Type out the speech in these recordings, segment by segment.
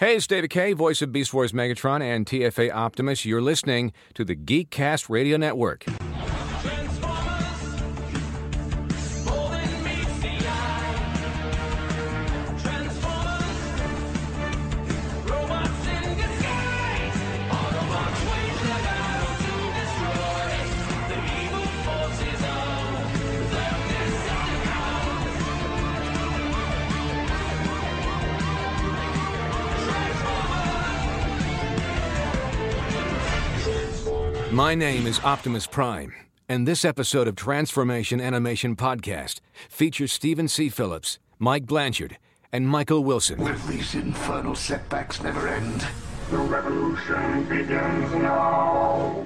Hey, it's David K., voice of Beast Wars Megatron and TFA Optimus. You're listening to the Geekcast Radio Network. My name is Optimus Prime, and this episode of Transformation Animation Podcast features Stephen C. Phillips, Mike Blanchard, and Michael Wilson. If these infernal setbacks never end, the revolution begins now.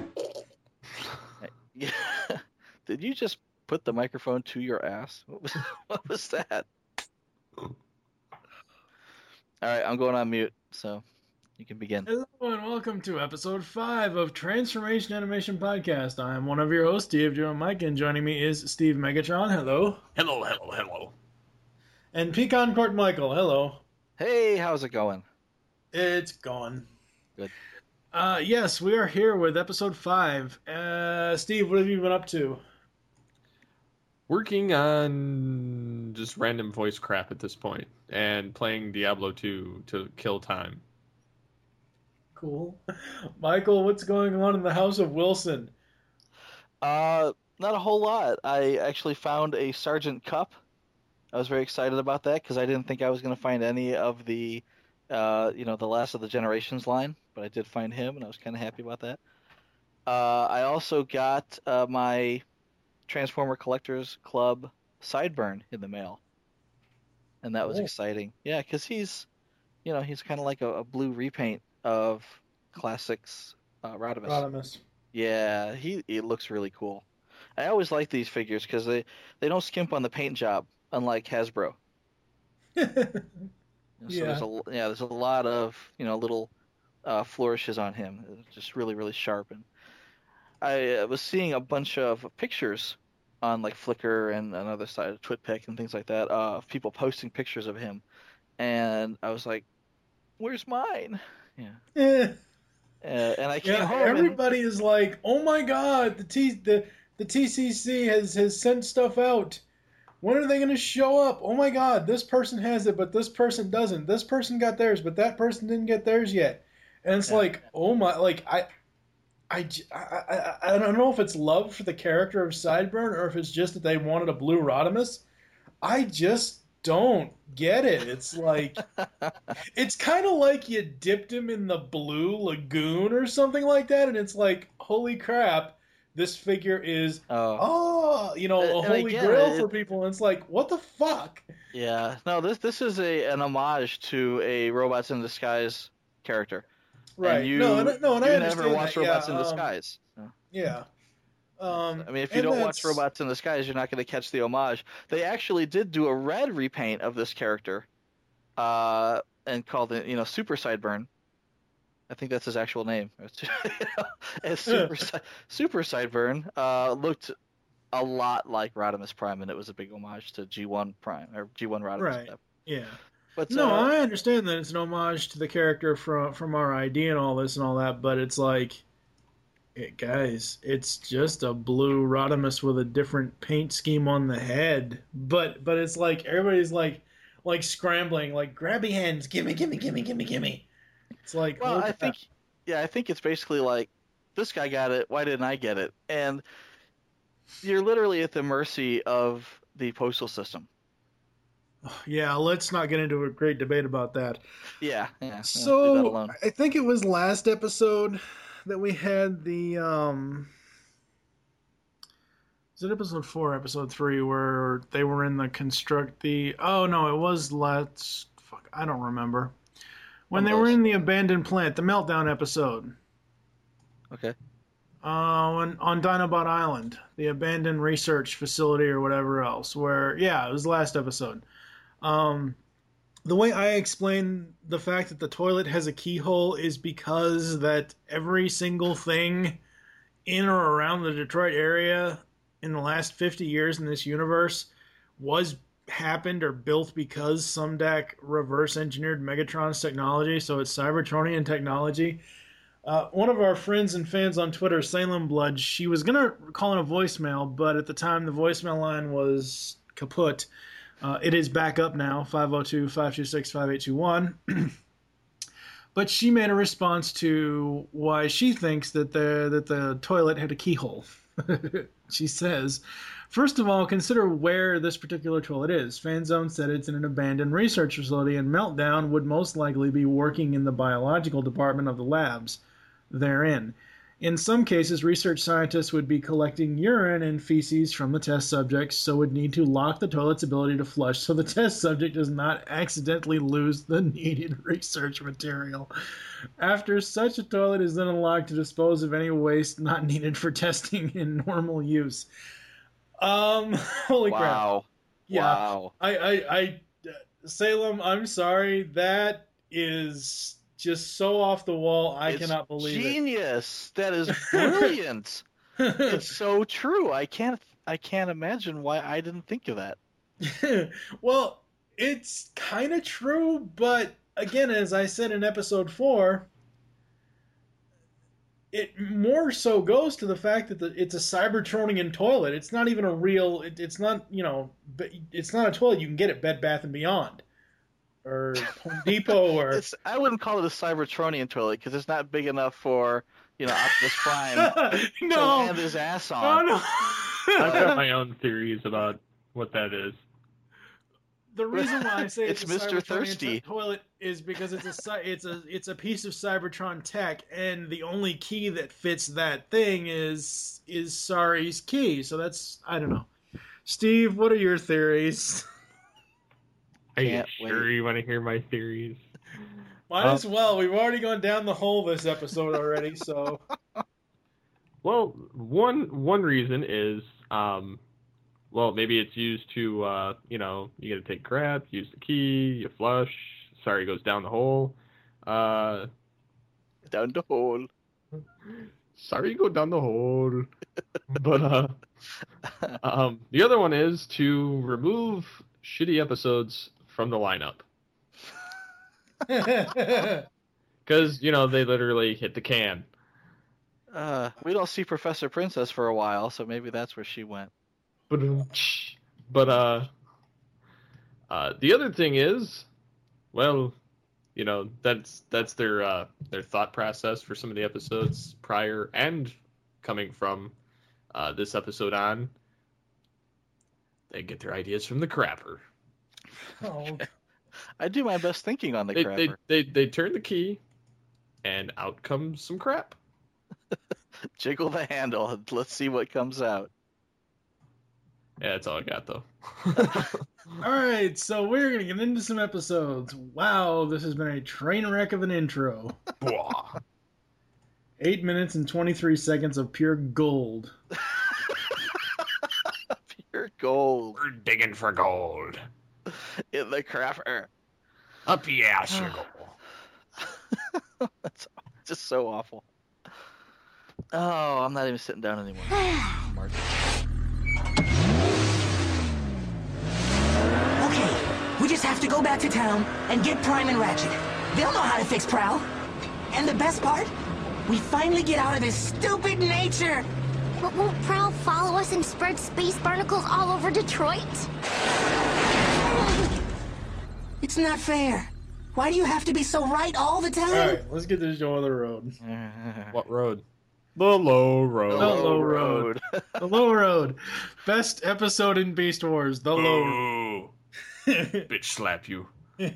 Did you just put the microphone to your ass? What was that? All right, I'm going on mute, so you can begin. Hello and welcome to episode 5 of Transformation Animation Podcast. I am one of your hosts, Steve Joe Mike, and joining me is Steve Megatron. Hello. Hello. And Pecan Court Michael. Hello. Hey, how's it going? It's gone. Good. Yes, we are here with episode 5. Steve, what have you been up to? Working on just random voice crap at this point, and playing Diablo 2 to kill time. Cool. Michael, what's going on in the House of Wilson? Not a whole lot. I actually found a Sergeant Cup. I was very excited about that because I didn't think I was going to find any of the, the Last of the Generations line, but I did find him, and I was kind of happy about that. I also got my Transformer Collectors Club Sideburn in the mail, and that was exciting. Yeah, because he's kind of like a blue repaint of Classics Rodimus. Yeah, he looks really cool. I always like these figures because they don't skimp on the paint job, unlike Hasbro. There's a lot of little flourishes on him. It's just really, really sharp. And I was seeing a bunch of pictures on like Flickr and another side of TwitPic and things like that of people posting pictures of him, and I was like, "Where's mine?" Yeah. And I came home. Everybody is like, "Oh my God, the TCC has sent stuff out. When are they going to show up? Oh my God, this person has it, but this person doesn't. This person got theirs, but that person didn't get theirs yet." And it's like, oh my, like I don't know if it's love for the character of Sideburn or if it's just that they wanted a blue Rodimus. I just don't get it. It's like, it's kind of like you dipped him in the blue lagoon or something like that, and it's like, holy crap, this figure is a holy grail for people, and it's like, what the fuck? Yeah, no, this is an homage to a Robots in Disguise character. Right. And you never watched Robots in Disguise. So. Yeah. I mean, if you don't watch Robots in Disguise, you're not going to catch the homage. They actually did do a red repaint of this character, and called it, Super Sideburn. I think that's his actual name. Super Sideburn looked a lot like Rodimus Prime, and it was a big homage to G1 Prime or G1 Rodimus. Right. Yeah. But no, I understand that it's an homage to the character from our ID and all this and all that, but it's like, guys, it's just a blue Rodimus with a different paint scheme on the head. But it's like everybody's like scrambling, like grabby hands, gimme. It's like, well, I think it's basically like, this guy got it, why didn't I get it? And you're literally at the mercy of the postal system. Yeah, let's not get into a great debate about that. Yeah. So leave that alone. I think it was last episode that we had the is it episode 4, episode 3, where they were in the I don't remember. When they were in the abandoned plant, the meltdown episode. Okay. On Dinobot Island, the abandoned research facility or whatever else, it was the last episode. The way I explain the fact that the toilet has a keyhole is because that every single thing in or around the Detroit area in the last 50 years in this universe was happened or built because Sumdac reverse engineered Megatron's technology, so it's Cybertronian technology. One of our friends and fans on Twitter, Salem Blood, she was going to call in a voicemail, but at the time the voicemail line was kaput. It is back up now, 502-526-5821. But she made a response to why she thinks that the toilet had a keyhole. She says, first of all, consider where this particular toilet is. Fanzone said it's in an abandoned research facility, and Meltdown would most likely be working in the biological department of the labs therein. In some cases, research scientists would be collecting urine and feces from the test subjects, so would need to lock the toilet's ability to flush so the test subject does not accidentally lose the needed research material. After such a toilet is then unlocked to dispose of any waste not needed for testing in normal use. Holy crap. Wow. Yeah. Wow. I Salem, I'm sorry. That is just so off the wall. I cannot believe Genius. That is brilliant. It's so true. I can't imagine why I didn't think of that. it. Well, it's kind of true, but again, as I said in episode 4, it more so goes to the fact that it's a Cybertronian toilet. It's not even a real. It's not, it's not a toilet. You can get at Bed Bath & Beyond or Home Depot or. I wouldn't call it a Cybertronian toilet because it's not big enough for Optimus Prime to land his ass on. No. I've got my own theories about what that is. The reason why I say It's a Mr. Cybertronian Thirsty. toilet is because it's a piece of Cybertron tech, and the only key that fits that thing is Sari's key. So that's, I don't know. Steve, what are your theories? Are you Can't sure wait. you want to hear my theories? Might as well. We've already gone down the hole this episode already. So Well, one reason is, well, maybe it's used to, you gotta take crap, use the key, you flush, Sorry goes down the hole. Down the hole. Sorry go down the hole. But, the other one is to remove shitty episodes from the lineup. Because, they literally hit the can. We don't see Professor Princess for a while, so maybe that's where she went. But the other thing is, well, that's their thought process for some of the episodes prior and coming from this episode on. They get their ideas from the crapper. oh, I do my best thinking on the crapper. They turn the key, and out comes some crap. Jiggle the handle and let's see what comes out. Yeah, that's all I got, though. all right. So we're gonna get into some episodes. Wow, this has been a train wreck of an intro. 8 minutes and 23 seconds of pure gold. Pure gold We're digging for gold. in the crapper. Up the ass you go. That's just so awful. Oh, I'm not even sitting down anymore. Mark. Okay, we just have to go back to town and get Prime and Ratchet. They'll know how to fix Prowl. And the best part? We finally get out of this stupid nature. But won't Prowl follow us and spread space barnacles all over Detroit? It's not fair. Why do you have to be so right all the time? All right, let's get this show on the road. What road? The low road. The low road. The low road. Best episode in Beast Wars. The low. Oh, bitch slap you.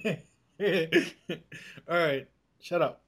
All right, shut up.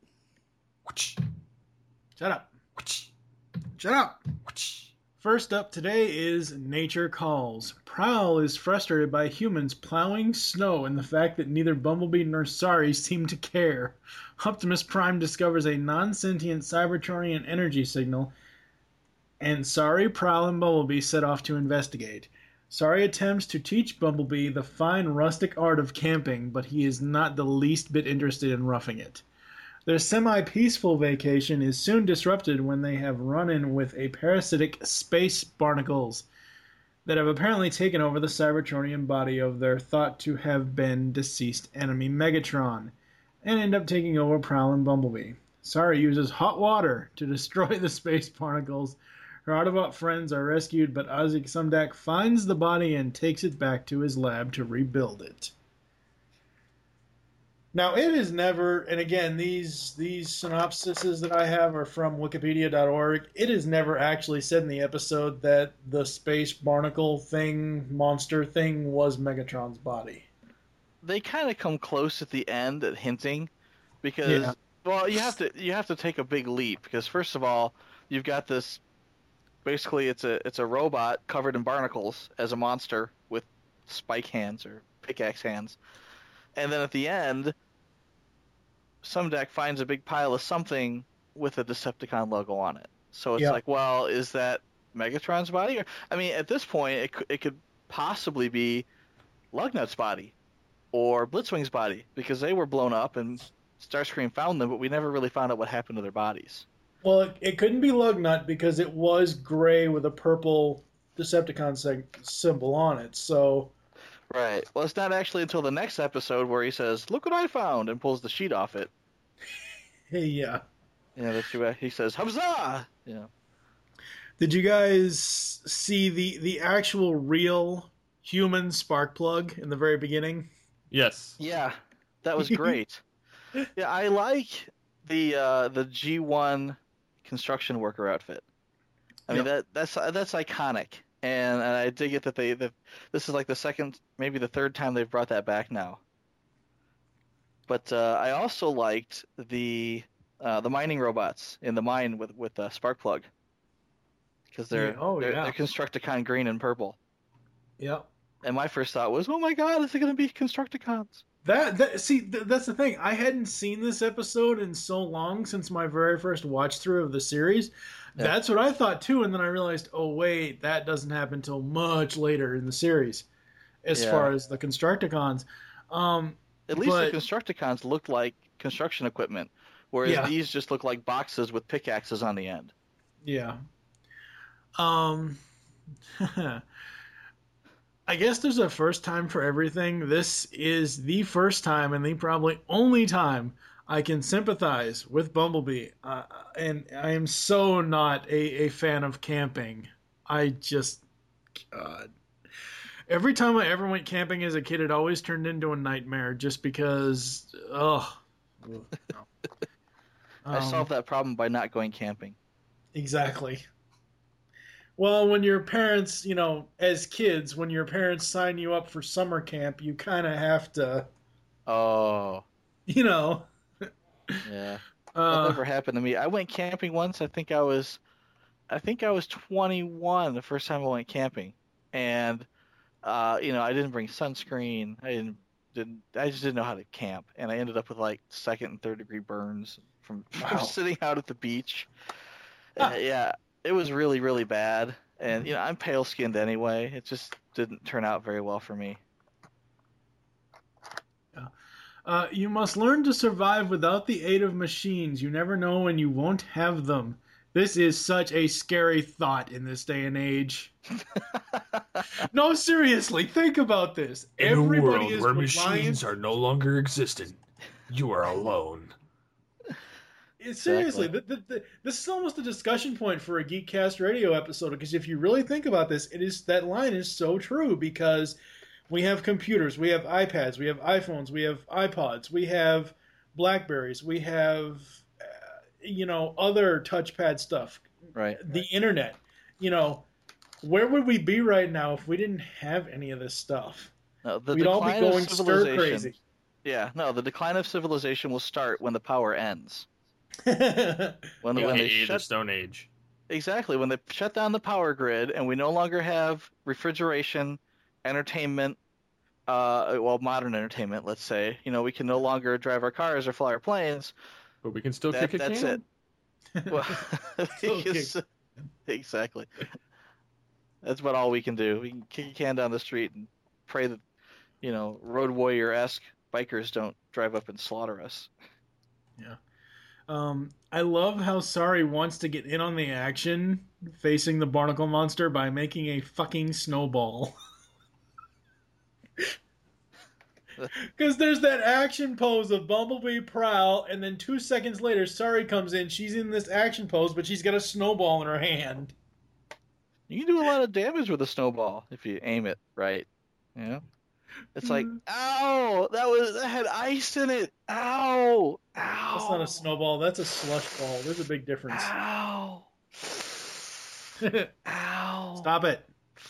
Shut up. Shut up. First up today is Nature Calls. Prowl is frustrated by humans plowing snow and the fact that neither Bumblebee nor Sari seem to care. Optimus Prime discovers a non-sentient Cybertronian energy signal, and Sari, Prowl, and Bumblebee set off to investigate. Sari attempts to teach Bumblebee the fine rustic art of camping, but he is not the least bit interested in roughing it. Their semi-peaceful vacation is soon disrupted when they have run-in with a parasitic space barnacles. that have apparently taken over the Cybertronian body of their thought to have been deceased enemy Megatron, and end up taking over Prowl and Bumblebee. Sari uses hot water to destroy the space barnacles. Her Autobot friends are rescued, but Ozzy Sumdak finds the body and takes it back to his lab to rebuild it. Now, it is never, and again, these synopsises that I have are from Wikipedia.org. It is never actually said in the episode that the space barnacle thing, monster thing, was Megatron's body. They kind of come close at the end at hinting, because well, you have to take a big leap, because first of all, you've got this. Basically, it's a robot covered in barnacles as a monster with spike hands or pickaxe hands. And then at the end, Sumdak finds a big pile of something with a Decepticon logo on it. So it's like, well, is that Megatron's body? Or, I mean, at this point, it could possibly be Lugnut's body or Blitzwing's body, because they were blown up and Starscream found them, but we never really found out what happened to their bodies. Well, it couldn't be Lugnut because it was gray with a purple Decepticon symbol on it, so... Right. Well, it's not actually until the next episode where he says, "Look what I found," and pulls the sheet off it. Yeah. Yeah, that's what he says, "Huzzah!" Yeah. Did you guys see the actual real human spark plug in the very beginning? Yes. Yeah, that was great. Yeah, I like the G1 construction worker outfit. I mean, that's iconic. And I dig it that this is like the second, maybe the third time they've brought that back now. But I also liked the mining robots in the mine with Sparkplug, because they're Constructicon green and purple. Yep. And my first thought was, oh my god, is it going to be Constructicons? That's the thing. I hadn't seen this episode in so long since my very first watch through of the series. Yeah. That's what I thought too, and then I realized, oh wait, that doesn't happen until much later in the series, as far as the Constructicons. At least the Constructicons looked like construction equipment, whereas these just look like boxes with pickaxes on the end. Yeah. I guess there's a first time for everything. This is the first time and the probably only time I can sympathize with Bumblebee. And I am so not a fan of camping. I just... God. Every time I ever went camping as a kid, it always turned into a nightmare just because... I solved that problem by not going camping. Exactly. Well, when your parents, as kids, when your parents sign you up for summer camp, you kind of have to... Oh. Yeah. That never happened to me. I went camping once. I think I was 21 the first time I went camping, and I didn't bring sunscreen. I just didn't know how to camp, and I ended up with like 2nd and 3rd degree burns from sitting out at the beach. Yeah, it was really, really bad. And I'm pale skinned anyway. It just didn't turn out very well for me. You must learn to survive without the aid of machines. You never know when you won't have them. This is such a scary thought in this day and age. No, seriously, think about this. In a world where machines are no longer existent, you are alone. Seriously, this is almost a discussion point for a Geekcast radio episode, because if you really think about this, that line is so true, because we have computers, we have iPads, we have iPhones, we have iPods, we have Blackberries, we have other touchpad stuff, right? The internet. Where would we be right now if we didn't have any of this stuff? No, we'd all be going stir crazy. Yeah, no, the decline of civilization will start when the power ends. when they shut the Stone Age. Exactly, when they shut down the power grid and we no longer have refrigeration, entertainment, modern entertainment, let's say. We can no longer drive our cars or fly our planes. But we can still kick a can. That's it. Well, exactly. That's about all we can do. We can kick a can down the street and pray that, Road Warrior-esque bikers don't drive up and slaughter us. Yeah. I love how Sari wants to get in on the action facing the barnacle monster by making a fucking snowball. Because there's that action pose of Bumblebee, Prowl, and then 2 seconds later, Sari comes in. She's in this action pose, but she's got a snowball in her hand. You can do a lot of damage with a snowball if you aim it right. You know? It's like, ow! That had ice in it. Ow! Ow! That's not a snowball. That's a slush ball. There's a big difference. Ow! Ow! Stop it.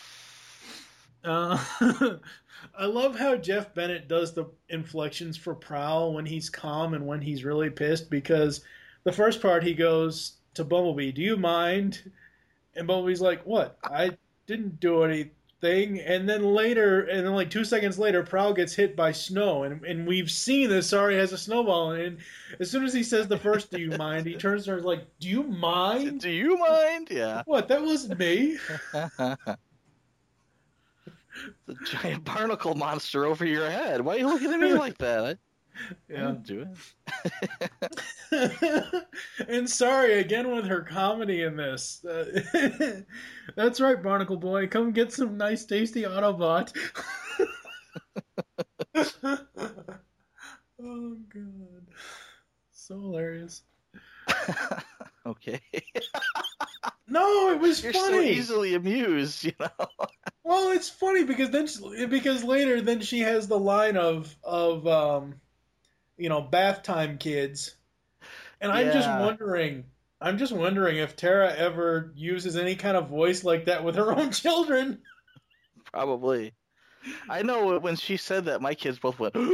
I love how Jeff Bennett does the inflections for Prowl when he's calm and when he's really pissed, because the first part he goes to Bumblebee, do you mind? And Bumblebee's like, what? I didn't do anything. And then like 2 seconds later, Prowl gets hit by snow. And we've seen that Sari has a snowball. And as soon as he says the first, do you mind? He turns to her and is like, do you mind? Do you mind? Yeah. What? That wasn't me. The giant barnacle monster over your head. Why are you looking at me like that? I didn't do it. And Sari, again with her comedy in this. That's right, Barnacle Boy. Come get some nice, tasty Autobot. Oh, God. So hilarious. Okay. No, it was You're funny. so easily amused, you know. Well, it's funny because later she has the line of bath time kids, and I'm just wondering if Tara ever uses any kind of voice like that with her own children. Probably. I know when she said that, my kids both went.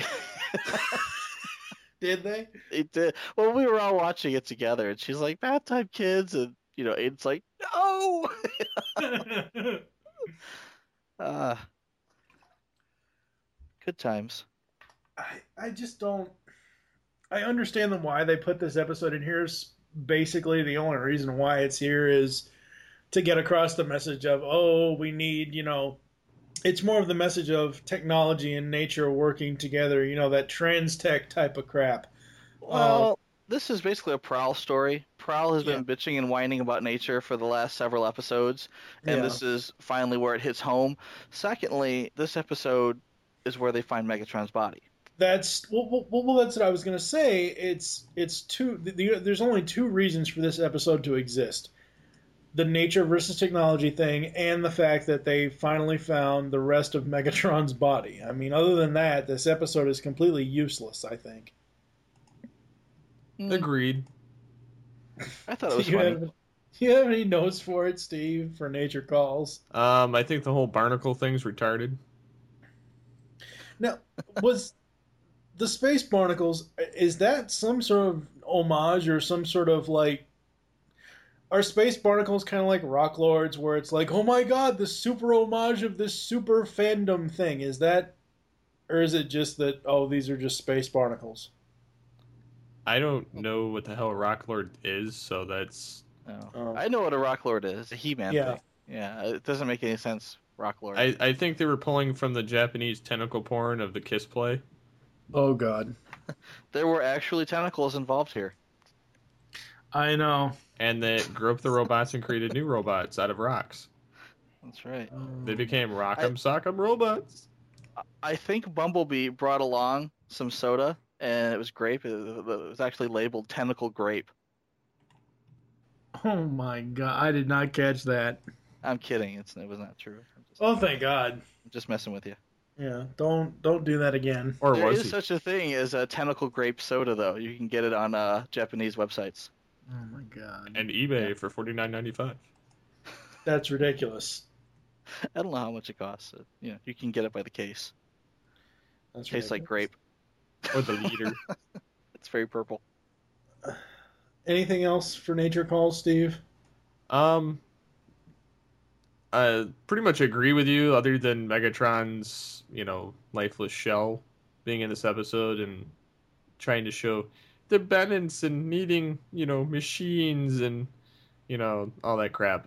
Did they? They did. Well, we were all watching it together, and she's like, "Bath time kids," and it's like, "No." Good times. I just don't. I understand them why they put this episode in here. Basically, the only reason why it's here is to get across the message of, we need, it's more of the message of technology and nature working together, that trans tech type of crap. Well, this is basically a Prowl story. Prowl has been bitching and whining about nature for the last several episodes, and this is finally where it hits home. Secondly, this episode is where they find Megatron's body. That's that's what I was going to say. It's two. There's only two reasons for this episode to exist: the nature versus technology thing, and the fact that they finally found the rest of Megatron's body. I mean, other than that, this episode is completely useless, I think. Agreed. I thought it was funny. Do you have any notes for it, Steve, for Nature Calls? I think the whole barnacle thing's retarded. Now, was the space barnacles, is that some sort of homage or some sort of are space barnacles kind of like Rock Lords, where it's like, oh my god, the super homage of this super fandom thing? Is that, or is it just that, these are just space barnacles? I don't know what the hell a Rock Lord is, so that's... I know what a Rock Lord is, a He-Man thing. Yeah, it doesn't make any sense, Rock Lord. I think they were pulling from the Japanese tentacle porn of the Kiss play. Oh, God. There were actually tentacles involved here. I know. And they grew up the robots and created new robots out of rocks. That's right. They became Rock'em Sock'em robots. I think Bumblebee brought along some soda, and it was grape. It was actually labeled Tentacle Grape. Oh, my God. I did not catch that. I'm kidding. It was not true. Thank God. I'm just messing with you. Yeah, don't do that again. Or there was is such a thing as a Tentacle Grape soda, though. You can get it on Japanese websites. Oh my God. And eBay for $49.95. That's ridiculous. I don't know how much it costs. You can get it by the case. That's tastes like grape. Or the liter. It's very purple. Anything else for Nature Calls, Steve? I pretty much agree with you, other than Megatron's, lifeless shell being in this episode and trying to show the balance and needing, machines and, all that crap.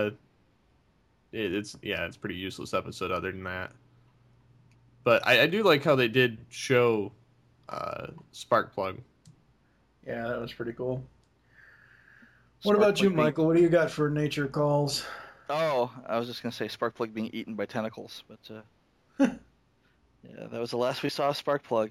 It's a pretty useless episode other than that. But I do like how they did show Sparkplug. Yeah, that was pretty cool. What about you, Sparkplug Michael? What do you got for nature calls? Oh, I was just gonna say Sparkplug being eaten by tentacles, but yeah, that was the last we saw of Sparkplug.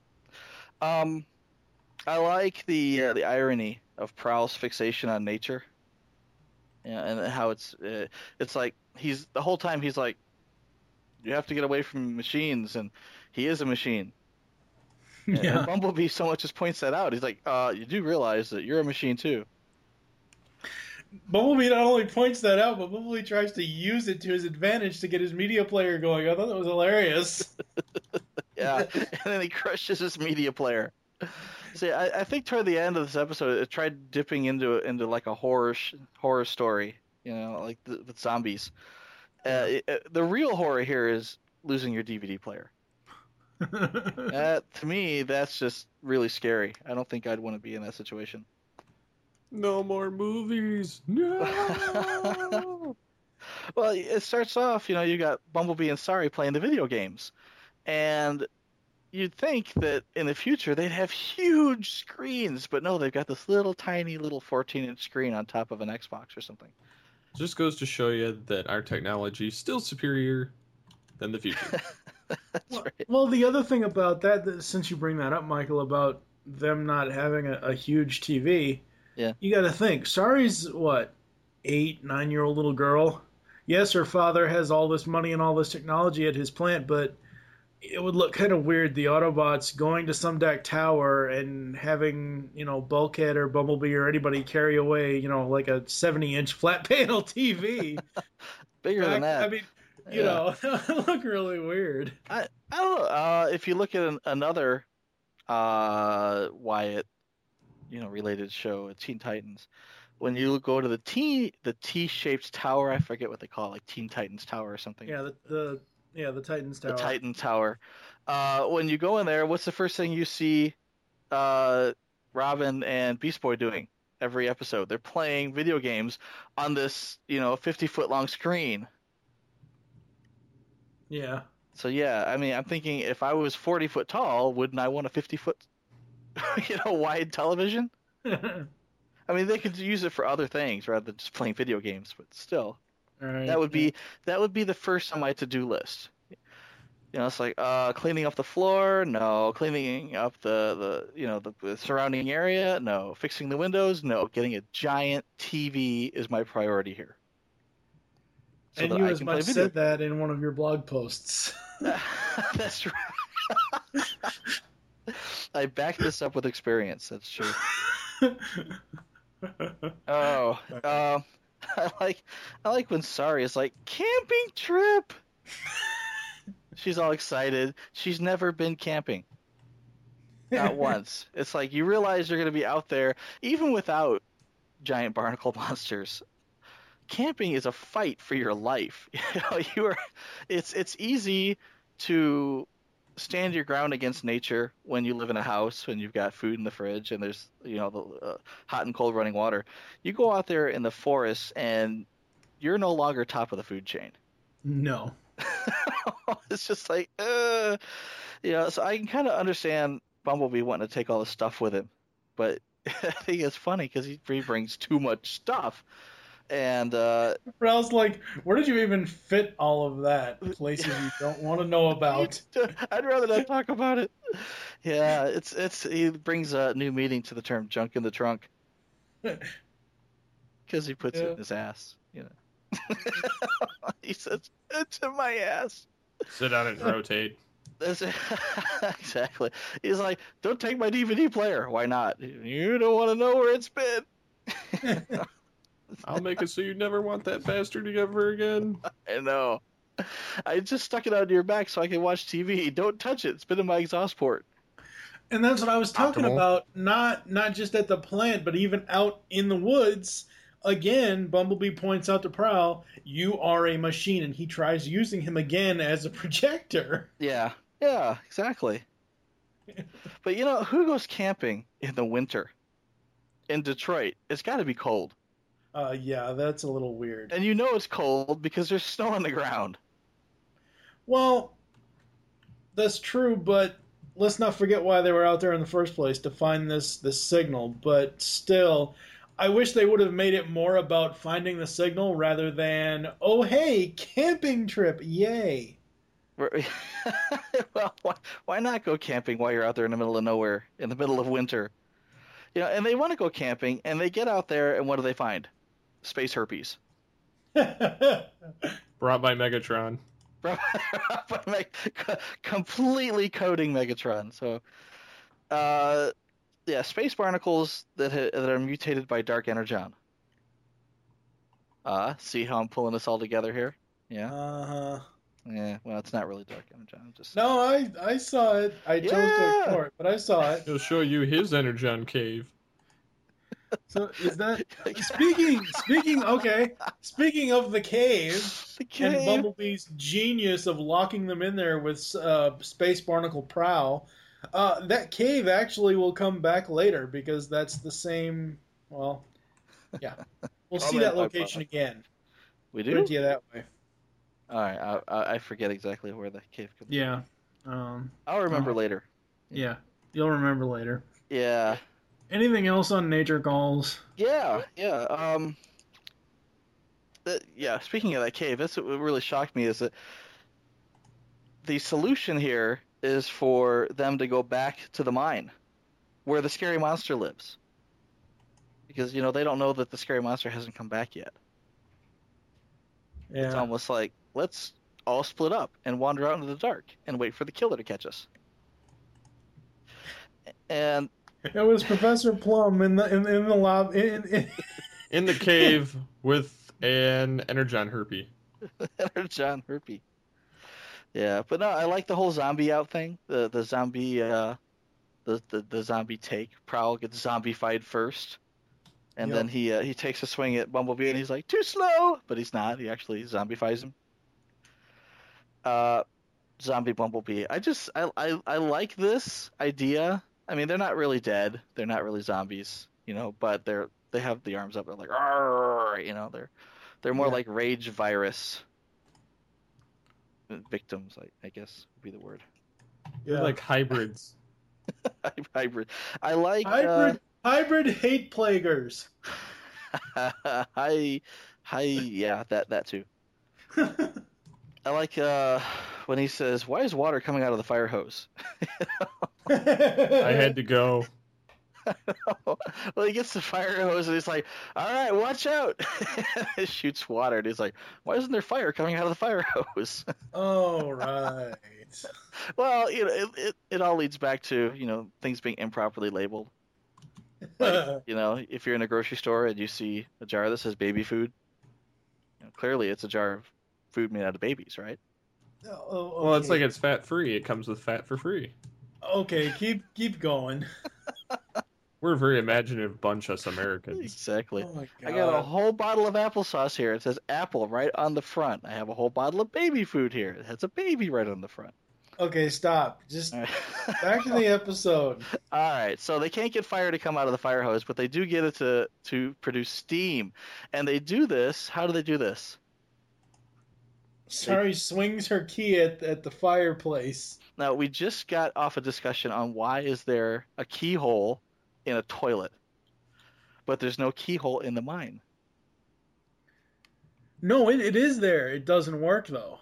I like the irony of Prowl's fixation on nature. Yeah, and how it's like the whole time he's like, you have to get away from machines, and he is a machine. And Bumblebee so much just points that out. He's like, you do realize that you're a machine too. Bumblebee not only points that out, but Bumblebee tries to use it to his advantage to get his media player going. I thought that was hilarious. Yeah, and then he crushes his media player. See, I think toward the end of this episode, it tried dipping into like a horror story, like with zombies. The real horror here is losing your DVD player. To me, that's just really scary. I don't think I'd want to be in that situation. No more movies. No. Well, it starts off, you got Bumblebee and Sari playing the video games, and you'd think that in the future they'd have huge screens, but no, they've got this little tiny 14-inch screen on top of an Xbox or something. Just goes to show you that our technology is still superior than the future. That's right. Well, the other thing about that, since you bring that up, Michael, about them not having a huge TV, you got to think, Sari's, 8, 9-year-old little girl? Yes, her father has all this money and all this technology at his plant, but it would look kind of weird, the Autobots going to some deck tower and having, Bulkhead or Bumblebee or anybody carry away, like a 70-inch flat panel TV. Bigger than that. I mean, that would look really weird. I don't know. If you look at another Wyatt, related show, Teen Titans, when you go to the T-shaped tower, I forget what they call it, like Teen Titans Tower or something. Yeah, the Titans Tower. The Titan Tower. When you go in there, what's the first thing you see Robin and Beast Boy doing every episode? They're playing video games on this, 50-foot long screen. Yeah. So, I mean, I'm thinking if I was 40 foot tall, wouldn't I want a 50-foot, wide television? I mean, they could use it for other things rather than just playing video games, but still. Right. That would be the first on my to-do list. It's like cleaning up the floor, no. Cleaning up the surrounding area, no. Fixing the windows, no. Getting a giant TV is my priority here. So and you as much said that in one of your blog posts. That's right. I backed this up with experience. That's true. I like when Sari is like, camping trip. She's all excited. She's never been camping. Not once. It's like you realize you're going to be out there, even without giant barnacle monsters. Camping is a fight for your life. It's easy to stand your ground against nature when you live in a house, when you've got food in the fridge and there's the hot and cold running water. You go out there in the forest and you're no longer top of the food chain. No. It's just like so I can kind of understand Bumblebee wanting to take all the stuff with him, but I think it's funny because he brings too much stuff. And I was like, where did you even fit all of that? Places you don't want to know about. I'd rather not talk about it. Yeah, he brings a new meaning to the term "junk in the trunk" because he puts it in his ass. He says, "It's in my ass." Sit down and rotate. That's exactly. He's like, "Don't take my DVD player." Why not? You don't want to know where it's been. I'll make it so you never want that bastard ever again. I know. I just stuck it onto your back so I can watch TV. Don't touch it. It's been in my exhaust port. And that's what I was talking about. Not just at the plant, but even out in the woods. Again, Bumblebee points out to Prowl, you are a machine, and he tries using him again as a projector. Yeah, exactly. But who goes camping in the winter in Detroit? It's got to be cold. Yeah, that's a little weird. And it's cold because there's snow on the ground. Well, that's true, but let's not forget why they were out there in the first place, to find this signal. But still, I wish they would have made it more about finding the signal rather than, oh hey, camping trip, yay. Well, why not go camping while you're out there in the middle of nowhere, in the middle of winter? And they want to go camping, and they get out there, and what do they find? Space herpes. Brought by Megatron. Completely coding Megatron. So, yeah, space barnacles that are mutated by Dark Energon. See how I'm pulling this all together here? Yeah. Uh-huh. Yeah. Well, it's not really Dark Energon. Just No, I saw it. I chose to ignore it, but I saw it. He'll show you his Energon cave. So is that speaking of the cave, and Bumblebee's genius of locking them in there with space barnacle prowl, that cave actually will come back later because that's the same. Well, yeah, we'll see that location again. We do. Put it to you that way. All right, I forget exactly where the cave comes. Yeah. I'll remember later. Yeah, you'll remember later. Yeah. Anything else on Nature Calls? Yeah. Speaking of that cave, that's what really shocked me is that the solution here is for them to go back to the mine where the scary monster lives. Because, they don't know that the scary monster hasn't come back yet. Yeah. It's almost like, let's all split up and wander out into the dark and wait for the killer to catch us. And it was Professor Plum in the lab in the cave with an Energon herpy. Energon herpy. Yeah, but no, I like the whole zombie out thing. The zombie the zombie take. Prowl gets zombified first. And then he takes a swing at Bumblebee and he's like, too slow! But he's not. He actually zombifies him. Zombie Bumblebee. I like this idea. I mean, they're not really dead. They're not really zombies, but they have the arms up. They're like, argh, they're more like rage virus victims, I guess would be the word. They're like hybrids. Hybrid. I like hybrid hate plaguers. Yeah, that too. I like when he says, "Why is water coming out of the fire hose?" I had to go. Well, he gets the fire hose and he's like, "All right, watch out!" It shoots water, and he's like, "Why isn't there fire coming out of the fire hose?" Oh, right. Well, it all leads back to things being improperly labeled. Like, if you're in a grocery store and you see a jar that says baby food, clearly it's a jar of food made out of babies, right? Oh, okay. Well, it's like it's fat free. It comes with fat for free. Okay, keep going. We're a very imaginative bunch, us Americans. Exactly. Oh my God. I got a whole bottle of applesauce here. It says apple right on the front. I have a whole bottle of baby food here. It has a baby right on the front. Okay, stop. Just back to the episode. All right, so they can't get fire to come out of the fire hose, but they do get it to produce steam. And they do this. How do they do this? Sari swings her key at the fireplace. Now, we just got off a discussion on why is there a keyhole in a toilet, but there's no keyhole in the mine. No, it is there. It doesn't work, though.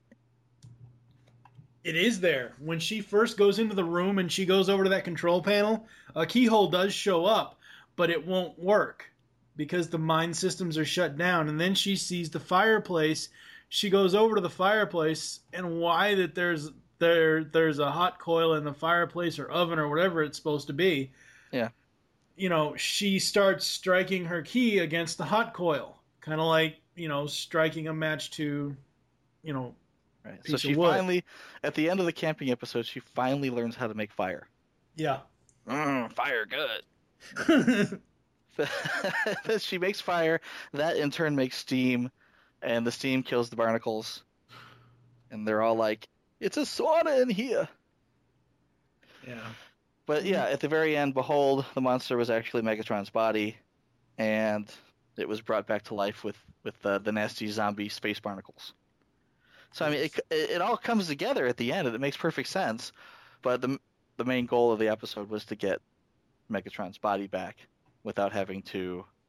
It is there. When she first goes into the room and she goes over to that control panel, a keyhole does show up, but it won't work because the mine systems are shut down. And then she sees the fireplace. She goes over to the fireplace, and why that there's a hot coil in the fireplace or oven or whatever it's supposed to be. Yeah. She starts striking her key against the hot coil, kind of like, striking a match to, right. So she finally, at the end of the camping episode, she finally learns how to make fire. Yeah. Fire good. She makes fire. That in turn makes steam, and the steam kills the barnacles. And they're all like, "It's a sauna in here." Yeah. But yeah, at the very end, behold, the monster was actually Megatron's body, and it was brought back to life with the nasty zombie space barnacles. So I mean, it all comes together at the end, and it makes perfect sense. But the main goal of the episode was to get Megatron's body back without having to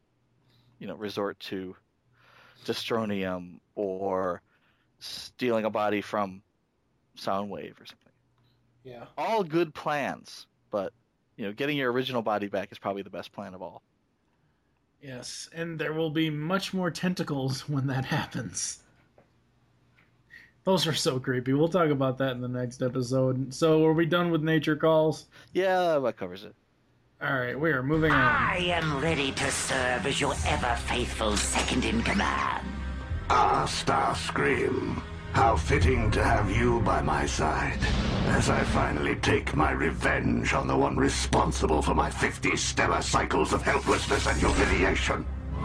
resort to destronium or stealing a body from Soundwave or something. Yeah. All good plans, but getting your original body back is probably the best plan of all. Yes, and there will be much more tentacles when that happens. Those are so creepy. We'll talk about that in the next episode. So, are we done with Nature Calls? Yeah, that covers it. All right, we are moving on. I am ready to serve as your ever-faithful second-in-command. Ah, Starscream. How fitting to have you by my side, as I finally take my revenge on the one responsible for my 50 stellar cycles of helplessness and humiliation.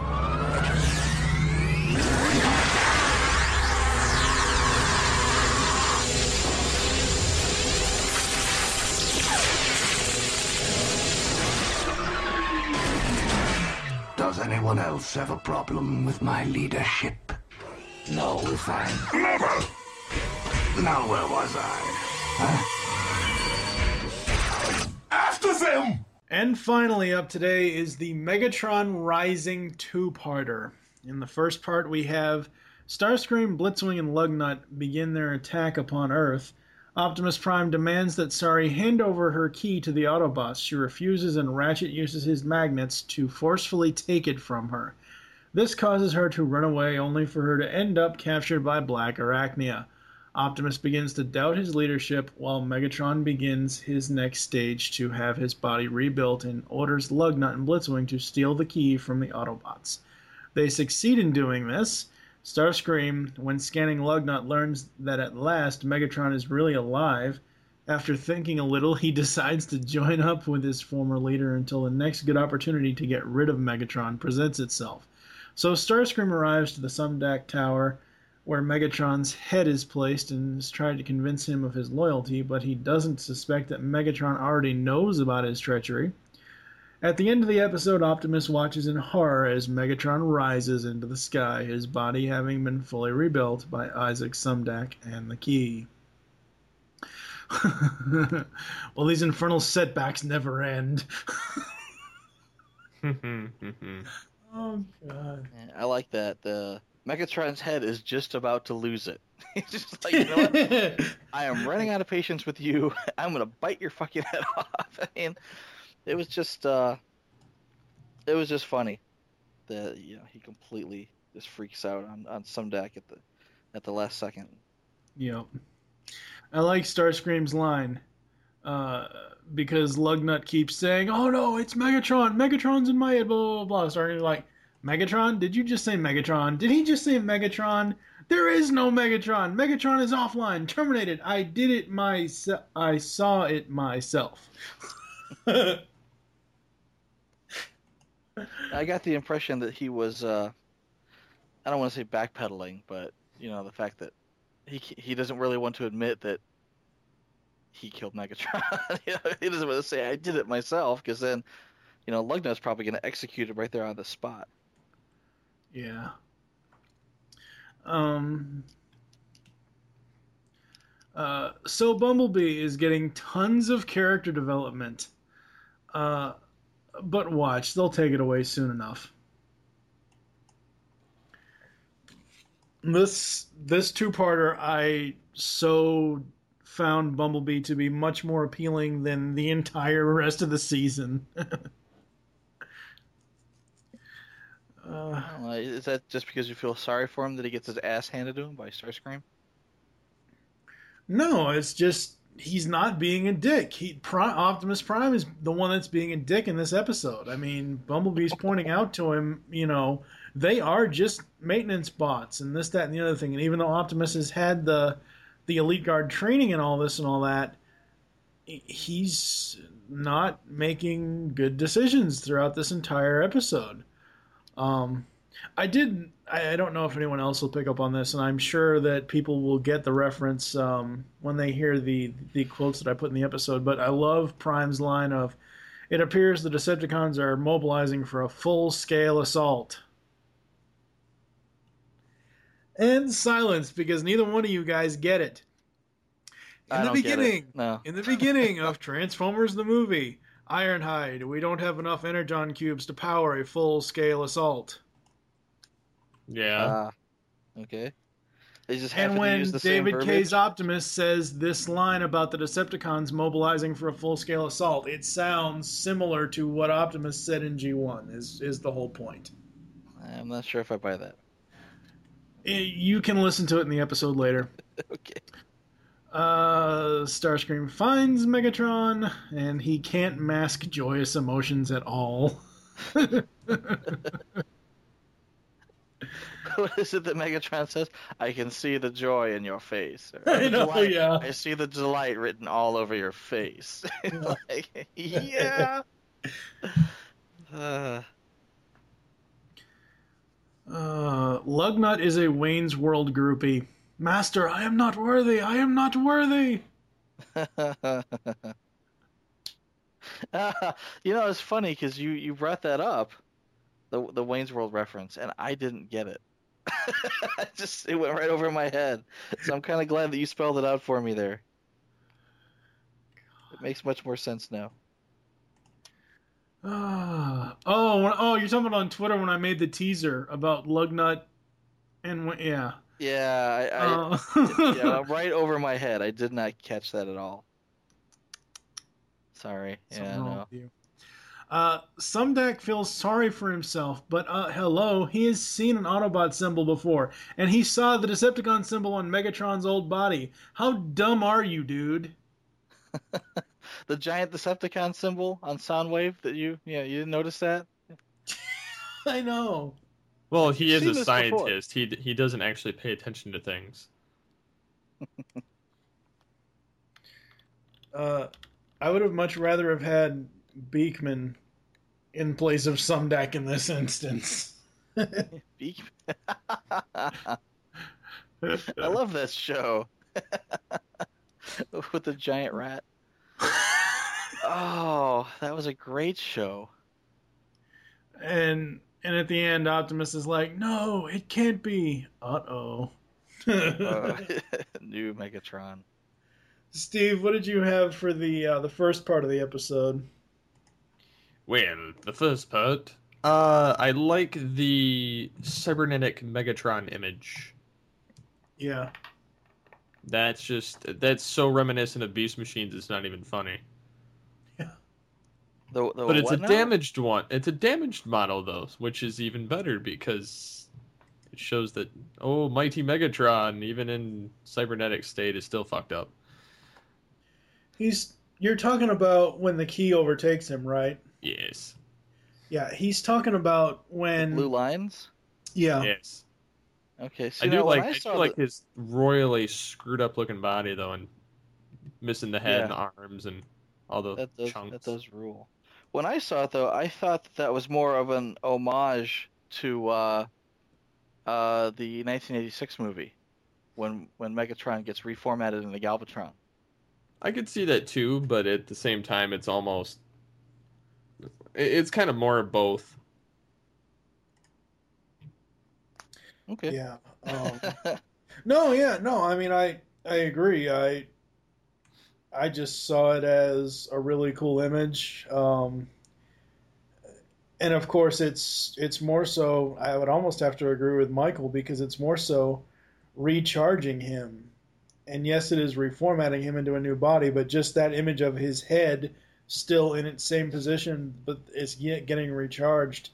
Does anyone else have a problem with my leadership? No, fine. Never! Now where was I? Huh? After them! And finally up today is the Megatron Rising 2-parter. In the first part we have Starscream, Blitzwing, and Lugnut begin their attack upon Earth. Optimus Prime demands that Sari hand over her key to the Autobots. She refuses, and Ratchet uses his magnets to forcefully take it from her. This causes her to run away, only for her to end up captured by Black Arachnia. Optimus begins to doubt his leadership, while Megatron begins his next stage to have his body rebuilt and orders Lugnut and Blitzwing to steal the key from the Autobots. They succeed in doing this. Starscream, when scanning Lugnut, learns that at last Megatron is really alive. After thinking a little, he decides to join up with his former leader until the next good opportunity to get rid of Megatron presents itself. So Starscream arrives to the Sumdac Tower, where Megatron's head is placed, and is trying to convince him of his loyalty, but he doesn't suspect that Megatron already knows about his treachery. At the end of the episode, Optimus watches in horror as Megatron rises into the sky, his body having been fully rebuilt by Isaac Sumdac and the key. Well, these infernal setbacks never end. Oh, God. I like that. The Megatron's head is just about to lose it. He's just like, you know what? I am running out of patience with you. I'm going to bite your fucking head off. I mean, it was just funny that he completely just freaks out on Sumdac at the last second. Yep. I like Starscream's line because Lugnut keeps saying, "Oh no, it's Megatron. Megatron's in my head." Blah blah blah. Starscream's like, "Megatron? Did you just say Megatron? Did he just say Megatron? There is no Megatron. Megatron is offline, terminated. I did it myself. I saw it myself." I got the impression that he was, I don't want to say backpedaling, but, the fact that he doesn't really want to admit that he killed Megatron. He doesn't want to say, I did it myself, because then, Lugnut's probably going to execute him right there on the spot. Yeah. So Bumblebee is getting tons of character development. But watch, they'll take it away soon enough. This two-parter, I so found Bumblebee to be much more appealing than the entire rest of the season. Is that just because you feel sorry for him that he gets his ass handed to him by Starscream? No, it's just he's not being a dick. Optimus Prime is the one that's being a dick in this episode. I mean, Bumblebee's pointing out to him, they are just maintenance bots and this, that, and the other thing. And even though Optimus has had the Elite Guard training and all this and all that, he's not making good decisions throughout this entire episode. I don't know if anyone else will pick up on this, and I'm sure that people will get the reference when they hear the quotes that I put in the episode, but I love Prime's line of, "It appears the Decepticons are mobilizing for a full-scale assault." And silence, because neither one of you guys get it. In the beginning of Transformers the movie, Ironhide, we don't have enough Energon cubes to power a full-scale assault. Yeah. Okay. They just And happen to when use the same David verbiage. K's Optimus says this line about the Decepticons mobilizing for a full-scale assault, it sounds similar to what Optimus said in G1, is the whole point. I'm not sure if I buy that. You can listen to it in the episode later. Okay. Starscream finds Megatron, and he can't mask joyous emotions at all. What is it that Megatron says? I can see the joy in your face. Or, I know, delight. yeah. I see the delight written all over your face. Like, yeah. Lugnut is a Wayne's World groupie. Master, I am not worthy. I am not worthy. It's funny because you brought that up, the Wayne's World reference, and I didn't get it. It went right over my head. So I'm kind of glad that you spelled it out for me there. It makes much more sense now. You're talking about on Twitter when I made the teaser about Lugnut and yeah. Yeah, right over my head. I did not catch that at all. Sorry. Something wrong with you. Sumdac feels sorry for himself, but hello, he has seen an Autobot symbol before, and he saw the Decepticon symbol on Megatron's old body. How dumb are you, dude? The giant Decepticon symbol on Soundwave that you didn't notice that? I know. Well, he is Seen a this scientist. He doesn't actually pay attention to things. I would have much rather have had Beekman in place of Sumdac in this instance. Beekman. I love this show. With the giant rat. Oh, that was a great show. And at the end, Optimus is like, "No, it can't be." Uh-oh. New Megatron. Steve, what did you have for the first part of the episode? Well, the first part, I like the cybernetic Megatron image. Yeah. That's so reminiscent of Beast Machines, it's not even funny. Yeah. But it's a damaged one. It's a damaged model, though, which is even better because it shows that, mighty Megatron, even in cybernetic state, is still fucked up. You're talking about when the key overtakes him, right? Yes. Yeah, he's talking about when... The blue lines? Yeah. Yes. Okay, so I do like his royally screwed up looking body though, and missing the head and arms and all the chunks. That does rule. When I saw it though, I thought that was more of an homage to the 1986 movie when Megatron gets reformatted into Galvatron. I could see that too, but at the same time, it's kind of more of both. Okay. Yeah. No. I mean, I agree. I just saw it as a really cool image, and of course, it's more so. I would almost have to agree with Michael because it's more so recharging him. And yes, it is reformatting him into a new body, but just that image of his head still in its same position, but it's getting recharged.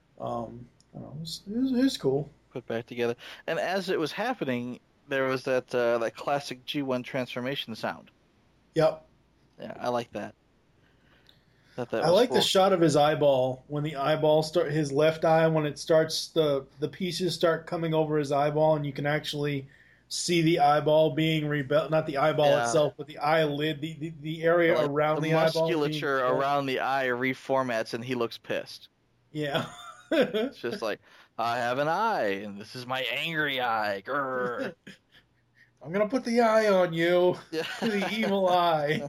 It's cool. Put back together. And as it was happening, there was that classic G1 transformation sound. Yep. Yeah, I like that. I like the shot of his eyeball when the eyeball his left eye when it starts the pieces start coming over his eyeball and you can actually see the eyeball being not the eyeball itself, but the eyelid, the area around the eyeball. The musculature around the eye reformats and he looks pissed. Yeah. It's just like, I have an eye, and this is my angry eye. Grr. I'm going to put the eye on you. Yeah. The evil eye.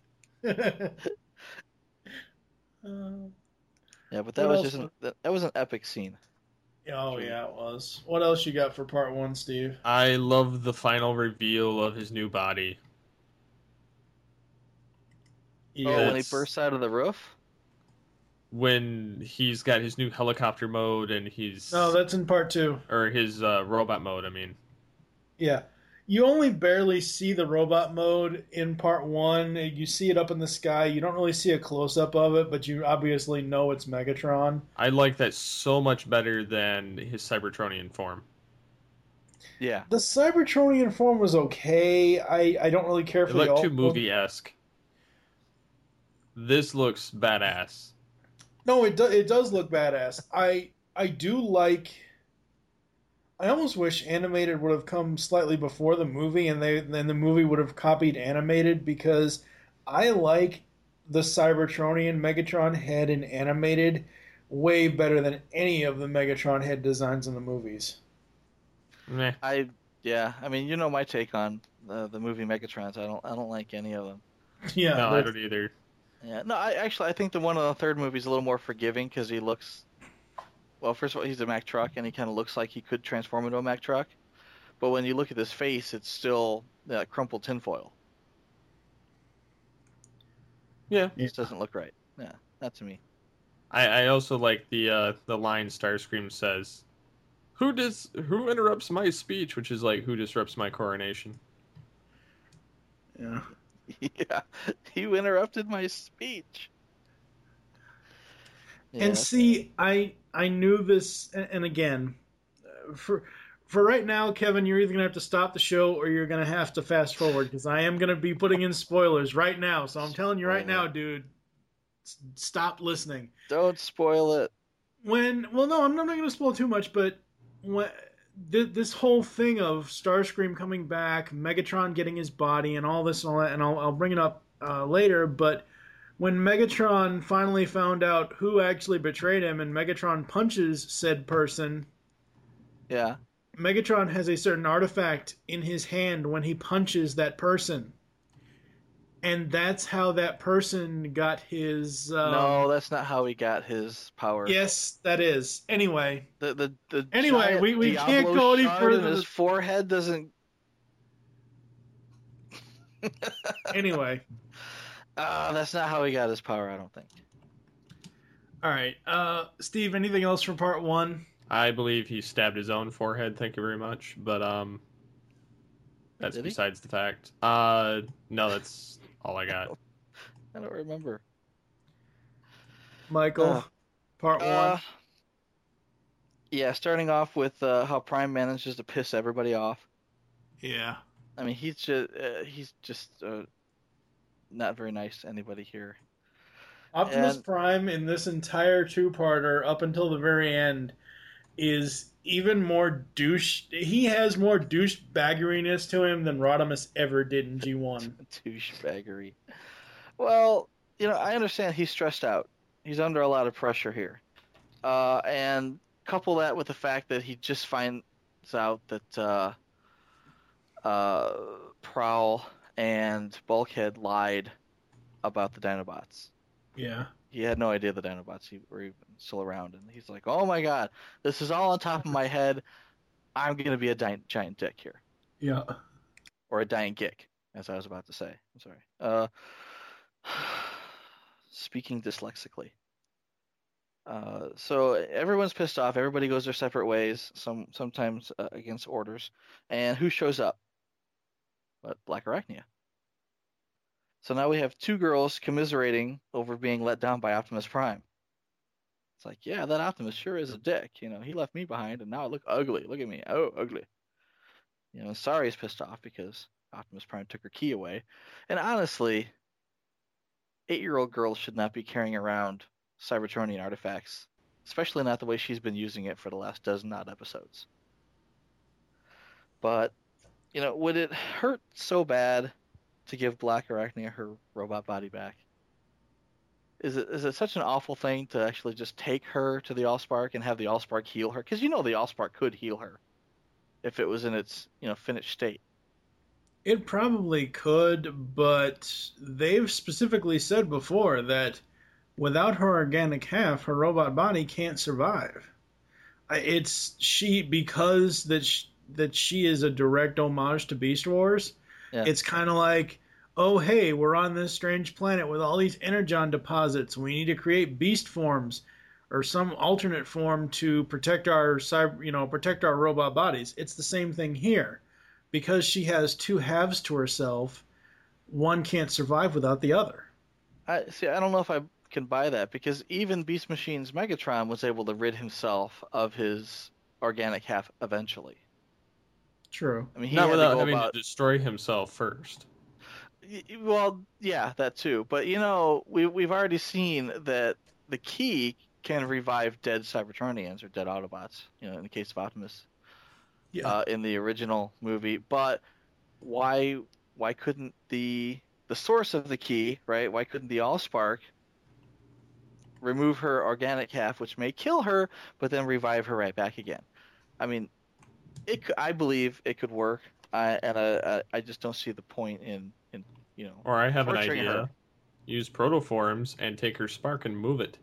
Yeah, but that was an epic scene. Oh, yeah, it was. What else you got for part one, Steve? I love the final reveal of his new body. Yeah, when he bursts out of the roof? when he's got his new helicopter mode and he's... No, that's in part 2. Or his robot mode, I mean. Yeah. You only barely see the robot mode in part 1. You see it up in the sky. You don't really see a close-up of it, but you obviously know it's Megatron. I like that so much better than his Cybertronian form. Yeah. The Cybertronian form was okay. I don't really care for it looked too movie-esque. This looks badass. No, it does look badass. I do like... I almost wish animated would have come slightly before the movie, and then the movie would have copied animated, because I like the Cybertronian Megatron head in animated way better than any of the Megatron head designs in the movies. Meh. I mean, you know my take on the movie Megatrons. I don't like any of them. Yeah, no, I don't either. Yeah, no, I think the one in the third movie is a little more forgiving because he looks. Well, first of all, he's a Mack truck, and he kind of looks like he could transform into a Mack truck. But when you look at his face, it's still crumpled tinfoil. Yeah, it just doesn't look right. Yeah, not to me. I also like the line Starscream says, "Who interrupts my speech?" Which is like, "Who disrupts my coronation?" Yeah. Yeah, you interrupted my speech. Yeah. And see, I knew this, and again, for right now, Kevin, you're either going to have to stop the show or you're going to have to fast forward, because I am going to be putting in spoilers right now. So I'm telling you right now, dude, stop listening. Don't spoil it. No, I'm not going to spoil too much, but this whole thing of Starscream coming back, Megatron getting his body, and all this and all that, and I'll bring it up later, but when Megatron finally found out who actually betrayed him, and Megatron punches said person, yeah, Megatron has a certain artifact in his hand when he punches that person. And that's how that person got his... No, that's not how he got his power. Yes, that is. Anyway. Anyway, we can't go any further. His forehead doesn't... Anyway. That's not how he got his power, I don't think. All right. Steve, anything else from part 1? I believe he stabbed his own forehead, thank you very much. But, that's besides the fact. No, that's all I got. I don't remember. Michael, part 1? Yeah, starting off with how Prime manages to piss everybody off. Yeah. I mean, he's just not very nice to anybody here. Optimus Prime in this entire two-parter, up until the very end, is even more douche. He has more douchebaggeriness to him than Rodimus ever did in G1. Douchebaggery. Well, I understand he's stressed out. He's under a lot of pressure here. And couple that with the fact that he just finds out that Prowl and Bulkhead lied about the Dinobots. Yeah. He had no idea the Dinobots were even still around, and he's like, "Oh my God, this is all on top of my head. I'm gonna be a giant dick here." Yeah. Or a giant geek, as I was about to say. I'm sorry. Speaking dyslexically. So everyone's pissed off. Everybody goes their separate ways. Sometimes against orders. And who shows up? But Black Arachnia. So now we have two girls commiserating over being let down by Optimus Prime. It's like, yeah, that Optimus sure is a dick. He left me behind, and now I look ugly. Look at me. Oh, ugly. Sari's pissed off because Optimus Prime took her key away. And honestly, 8-year-old girls should not be carrying around Cybertronian artifacts, especially not the way she's been using it for the last dozen odd episodes. But, would it hurt so bad to give Black Arachnia her robot body back? Is it such an awful thing to actually just take her to the Allspark and have the Allspark heal her? Because the Allspark could heal her if it was in its finished state. It probably could, but they've specifically said before that without her organic half, her robot body can't survive. Because she is a direct homage to Beast Wars. Yeah. It's kind of like, oh, hey, we're on this strange planet with all these energon deposits. We need to create beast forms or some alternate form to protect our protect our robot bodies. It's the same thing here. Because she has two halves to herself, one can't survive without the other. I don't know if I can buy that, because even Beast Machine's Megatron was able to rid himself of his organic half eventually. True. I mean, he Not had without to go having about... to destroy himself first. Well, yeah, that too. But we've already seen that the key can revive dead Cybertronians or dead Autobots. In the case of Optimus, in the original movie. But why couldn't the source of the key, right? Why couldn't the Allspark remove her organic half, which may kill her, but then revive her right back again? I mean, I believe it could work, I just don't see the point in Or I have an torturing idea. her. Use protoforms and take her spark and move it.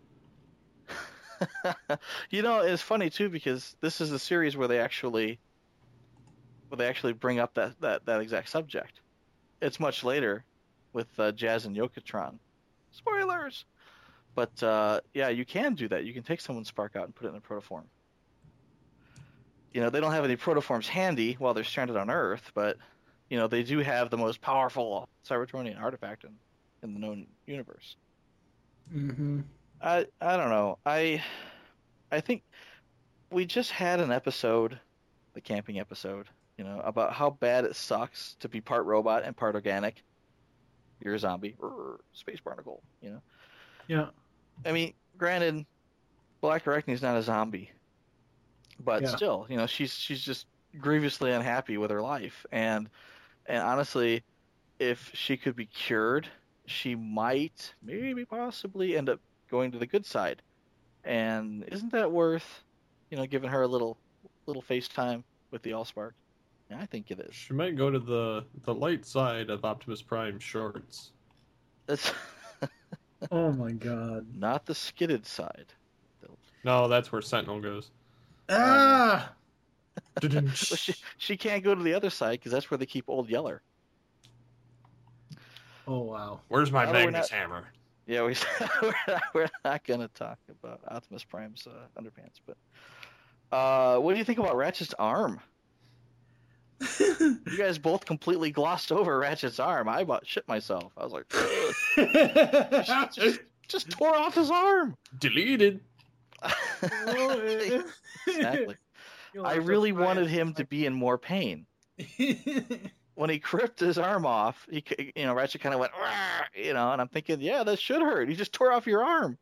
It's funny too, because this is a series where they actually bring up that exact subject. It's much later with Jazz and Yokotron. Spoilers! But you can do that. You can take someone's spark out and put it in a protoform. They don't have any protoforms handy while they're stranded on Earth, but they do have the most powerful Cybertronian artifact in the known universe. Mm-hmm. I don't know. I think we just had an episode, the camping episode, about how bad it sucks to be part robot and part organic. You're a zombie. Space barnacle, Yeah. I mean, granted, Black Arachne's not a zombie. But still, she's just grievously unhappy with her life. And honestly, if she could be cured, she might, maybe possibly, end up going to the good side. And isn't that worth, giving her a little FaceTime with the Allspark? Yeah, I think it is. She might go to the light side of Optimus Prime shorts. That's Oh my god. not the skidded side. No, that's where Sentinel goes. Ah! Well, she can't go to the other side because that's where they keep Old Yeller. Oh wow. Where's my Now that we're Magnus not- hammer? Yeah, we're not gonna talk about Optimus Prime's underpants, but what do you think about Ratchet's arm? You guys both completely glossed over Ratchet's arm. I about shit myself. I was like, just tore off his arm. Deleted. Exactly. I really wanted him to be in more pain. When he ripped his arm off, Ratchet kind of went, and I'm thinking, yeah, that should hurt. He just tore off your arm.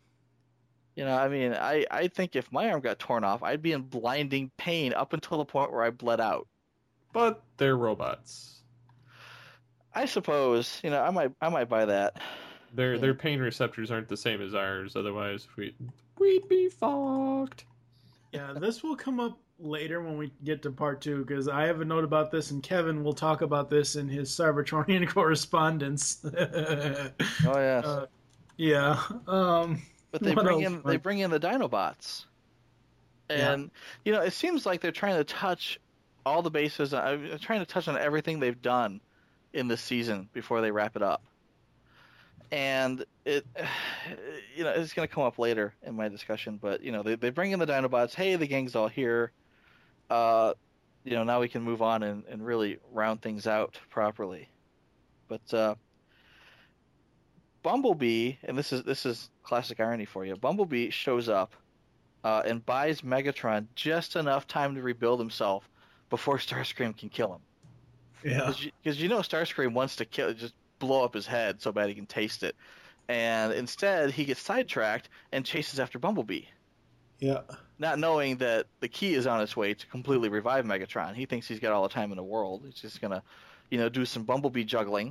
I think if my arm got torn off, I'd be in blinding pain up until the point where I bled out. But they're robots. I suppose, I might buy that. Their pain receptors aren't the same as ours. Otherwise, we'd be fucked. Yeah, this will come up later when we get to part 2, because I have a note about this, and Kevin will talk about this in his Cybertronian correspondence. Oh yes. Yeah. But they bring in the Dinobots, and it seems like they're trying to touch all the bases. I'm trying to touch on everything they've done in this season before they wrap it up. And it's going to come up later in my discussion, but they bring in the Dinobots. Hey, the gang's all here. Now we can move on and really round things out properly. But Bumblebee, and this is classic irony for you. Bumblebee shows up and buys Megatron just enough time to rebuild himself before Starscream can kill him. Yeah. Because Starscream wants to just blow up his head so bad he can taste it, and instead he gets sidetracked and chases after Bumblebee. Yeah. Not knowing that the key is on its way to completely revive Megatron. He thinks he's got all the time in the world. He's just gonna, do some Bumblebee juggling,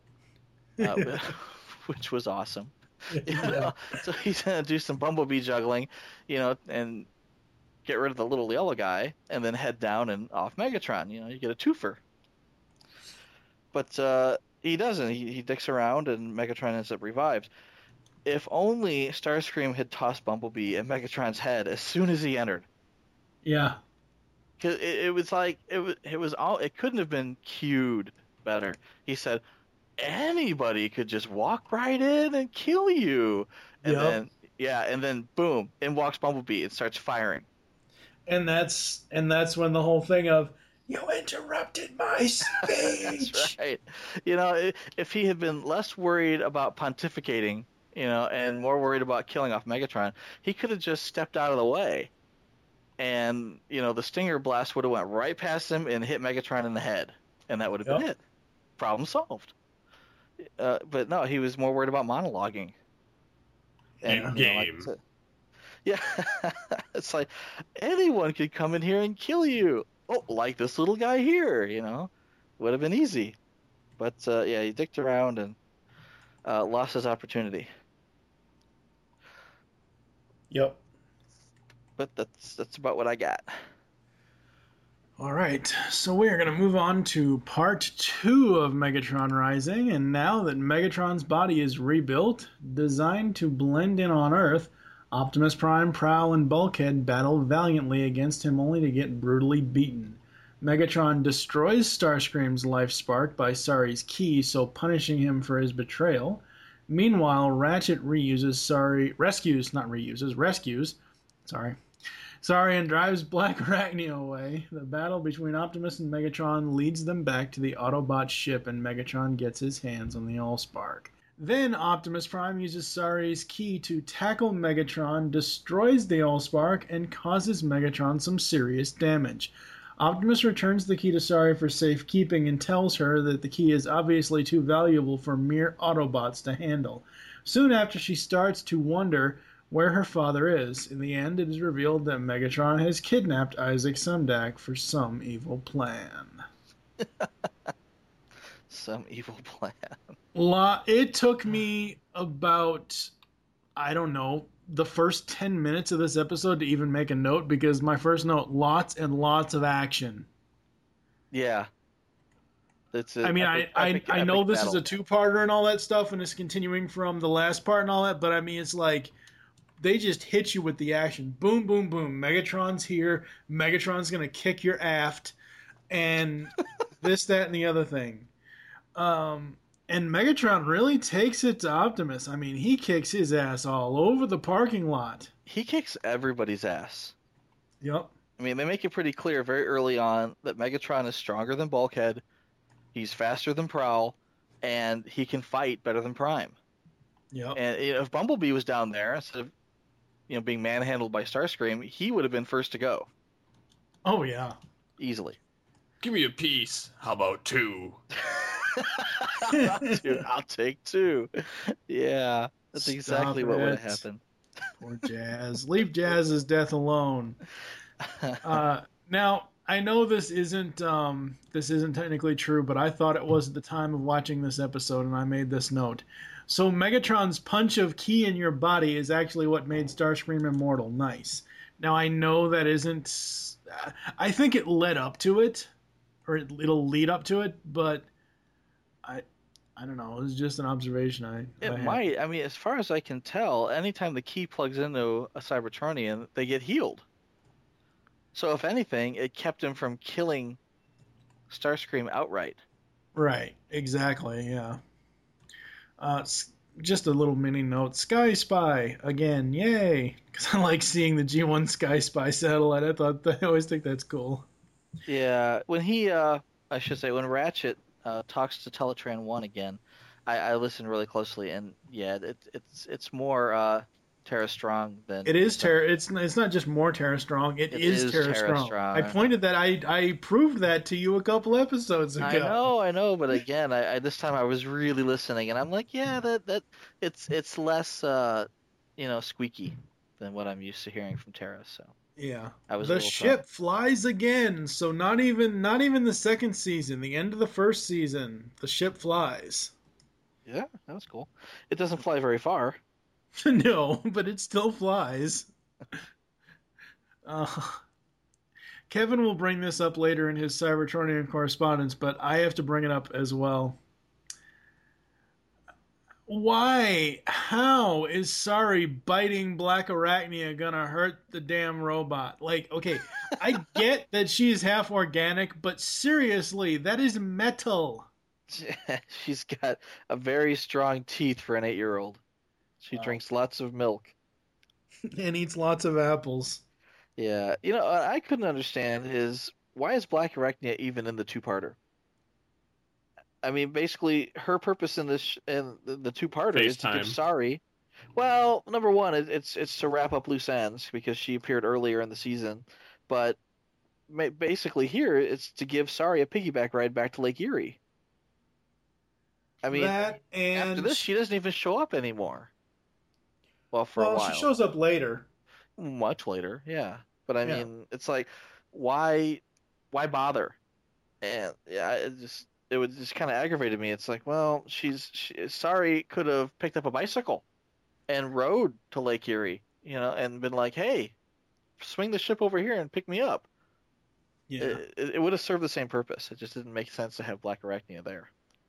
which was awesome. Yeah. So he's gonna do some Bumblebee juggling, and get rid of the little yellow guy, and then head down and off Megatron. You get a twofer. But he doesn't. He dicks around, and Megatron ends up revived. If only Starscream had tossed Bumblebee at Megatron's head as soon as he entered. Yeah. Cause it was like it was all. It couldn't have been cued better. He said, anybody could just walk right in and kill you. And Yep. then boom, in walks Bumblebee and starts firing. And that's when the whole thing of you interrupted my speech. That's right. You know, if he had been less worried about pontificating, you know, and more worried about killing off Megatron, he could have just stepped out of the way. And, you know, the Stinger Blast would have went right past him and hit Megatron in the head. And that would have been it. Problem solved. But no, he was more worried about monologuing. And, Game. Yeah. It's like, anyone could come in here and kill you. Oh, like this little guy here, you know. Would have been easy. But, yeah, he dicked around and lost his opportunity. Yep. But that's about what I got. All right, so we are going to move on to part 2 of Megatron Rising, and now that Megatron's body is rebuilt, designed to blend in on Earth, Optimus Prime, Prowl, and Bulkhead battle valiantly against him only to get brutally beaten. Megatron destroys Starscream's life spark by Sari's key, so punishing him for his betrayal. Meanwhile, Ratchet rescues Sari and drives Black Arachnia away. The battle between Optimus and Megatron leads them back to the Autobot ship, and Megatron gets his hands on the Allspark. Then Optimus Prime uses Sari's key to tackle Megatron, destroys the Allspark, and causes Megatron some serious damage. Optimus returns the key to Sari for safekeeping and tells her that the key is obviously too valuable for mere Autobots to handle. Soon after, she starts to wonder where her father is. In the end, it is revealed that Megatron has kidnapped Isaac Sumdac for some evil plan. Some evil plan. It took me about, I don't know, the first 10 minutes of this episode to even make a note, because my first note, lots and lots of action. Yeah. I know this is a two-parter and all that stuff, and it's continuing from the last part and all that, but I mean, it's like, they just hit you with the action. Boom, boom, boom. Megatron's here. Megatron's going to kick your aft. And this, that, and the other thing. And Megatron really takes it to Optimus. I mean, he kicks his ass all over the parking lot. He kicks everybody's ass. Yep. I mean, they make it pretty clear very early on that Megatron is stronger than Bulkhead, he's faster than Prowl, and he can fight better than Prime. Yep. And if Bumblebee was down there, instead of being manhandled by Starscream, he would have been first to go. Oh, yeah. Easily. Give me a piece. How about 2? I'll take 2. Yeah, that's exactly what would have happened. Poor Jazz. Leave Jazz's death alone. Now, I know this isn't technically true, but I thought it was at the time of watching this episode, and I made this note. So Megatron's punch of ki in your body is actually what made Starscream immortal. Nice. Now, I know that isn't... I think it led up to it, or it'll lead up to it, but I don't know. It was just an observation. It might. I mean, as far as I can tell, anytime the key plugs into a Cybertronian, they get healed. So if anything, it kept him from killing Starscream outright. Right. Exactly. Yeah. Just a little mini note. Sky Spy again. Yay. Because I like seeing the G1 Sky Spy satellite. I always think that's cool. Yeah. When when Ratchet talks to Teletran 1 again, I listened really closely, and yeah, it's more Terra Strong than it is Terra. It's not just more Terra Strong. It is Terra Strong. I pointed that. I proved that to you a couple episodes ago. I know. But again, I this time I was really listening, and I'm like, yeah, that it's less squeaky than what I'm used to hearing from Terra. So yeah, the ship flies again. So not even the second season. The end of the first season, the ship flies. Yeah, that was cool. It doesn't fly very far. No, but it still flies. Kevin will bring this up later in his Cybertronian correspondence, but I have to bring it up as well. Why? How is Sari biting Black Arachnia gonna hurt the damn robot? Like, okay, I get that she's half organic, but seriously, that is metal. She's got a very strong teeth for an 8-year-old. She drinks lots of milk. And eats lots of apples. Yeah. You know, what I couldn't understand is why is Black Arachnia even in the two-parter? I mean, basically, her purpose in this in the two-parter is to give FaceTime. Sari. Well, number one, it's to wrap up loose ends because she appeared earlier in the season, but basically here it's to give Sari a piggyback ride back to Lake Erie. I mean, That and after this, she doesn't even show up anymore. Well, for a while. she shows up later. Much later, yeah. But I Yeah. mean, it's like, why bother? And yeah, it would just kind of aggravated me. It's like, well, Sari could have picked up a bicycle and rode to Lake Erie, you know, and been like, hey, swing the ship over here and pick me up. Yeah. It would have served the same purpose. It just didn't make sense to have Black Arachnia there.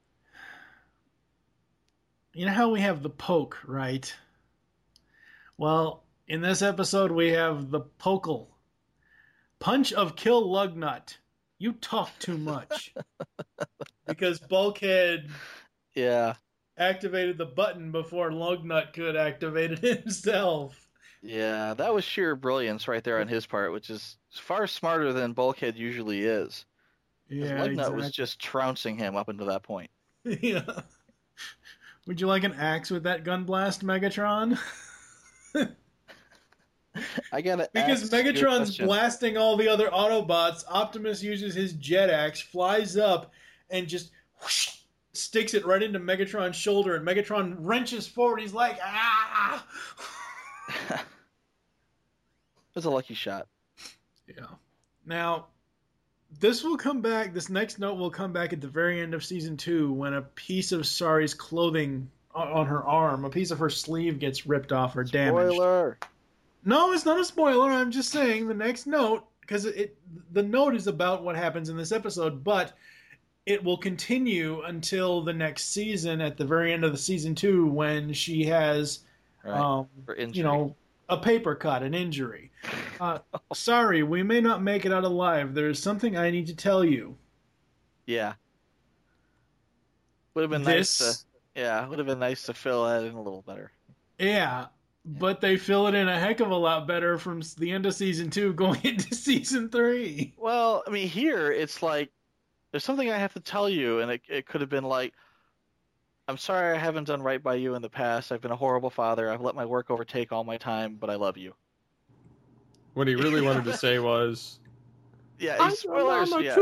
You know how we have the poke, right? Well, in this episode we have the Pokal. Punch of Kill Lugnut. You talk too much. Because Bulkhead activated the button before Lugnut could activate it himself. Yeah, that was sheer brilliance right there on his part, which is far smarter than Bulkhead usually is. Yeah, Lugnut was just trouncing him up until that point. Yeah. Would you like an axe with that gun blast, Megatron? I gotta Because Megatron's blasting all the other Autobots, Optimus uses his jet axe, flies up, and just whoosh, sticks it right into Megatron's shoulder, and Megatron wrenches forward. He's like, ah! It was a lucky shot. Yeah. Now, this next note will come back at the very end of Season 2 when a piece of Sari's clothing on her arm, a piece of her sleeve gets ripped off or damaged. Spoiler! No, it's not a spoiler. I'm just saying the next note, because the note is about what happens in this episode, but it will continue until the next season at the very end of the Season 2 when she has, a paper cut, an injury. Sorry, we may not make it out alive. There is something I need to tell you. Yeah. Would have been nice to fill that in a little better. Yeah, but they fill it in a heck of a lot better from the end of Season 2 going into Season 3. Well, I mean, here it's like, there's something I have to tell you, and it could have been like, I'm sorry I haven't done right by you in the past. I've been a horrible father. I've let my work overtake all my time, but I love you. What he really wanted to say was, yeah, spoilers. Yeah.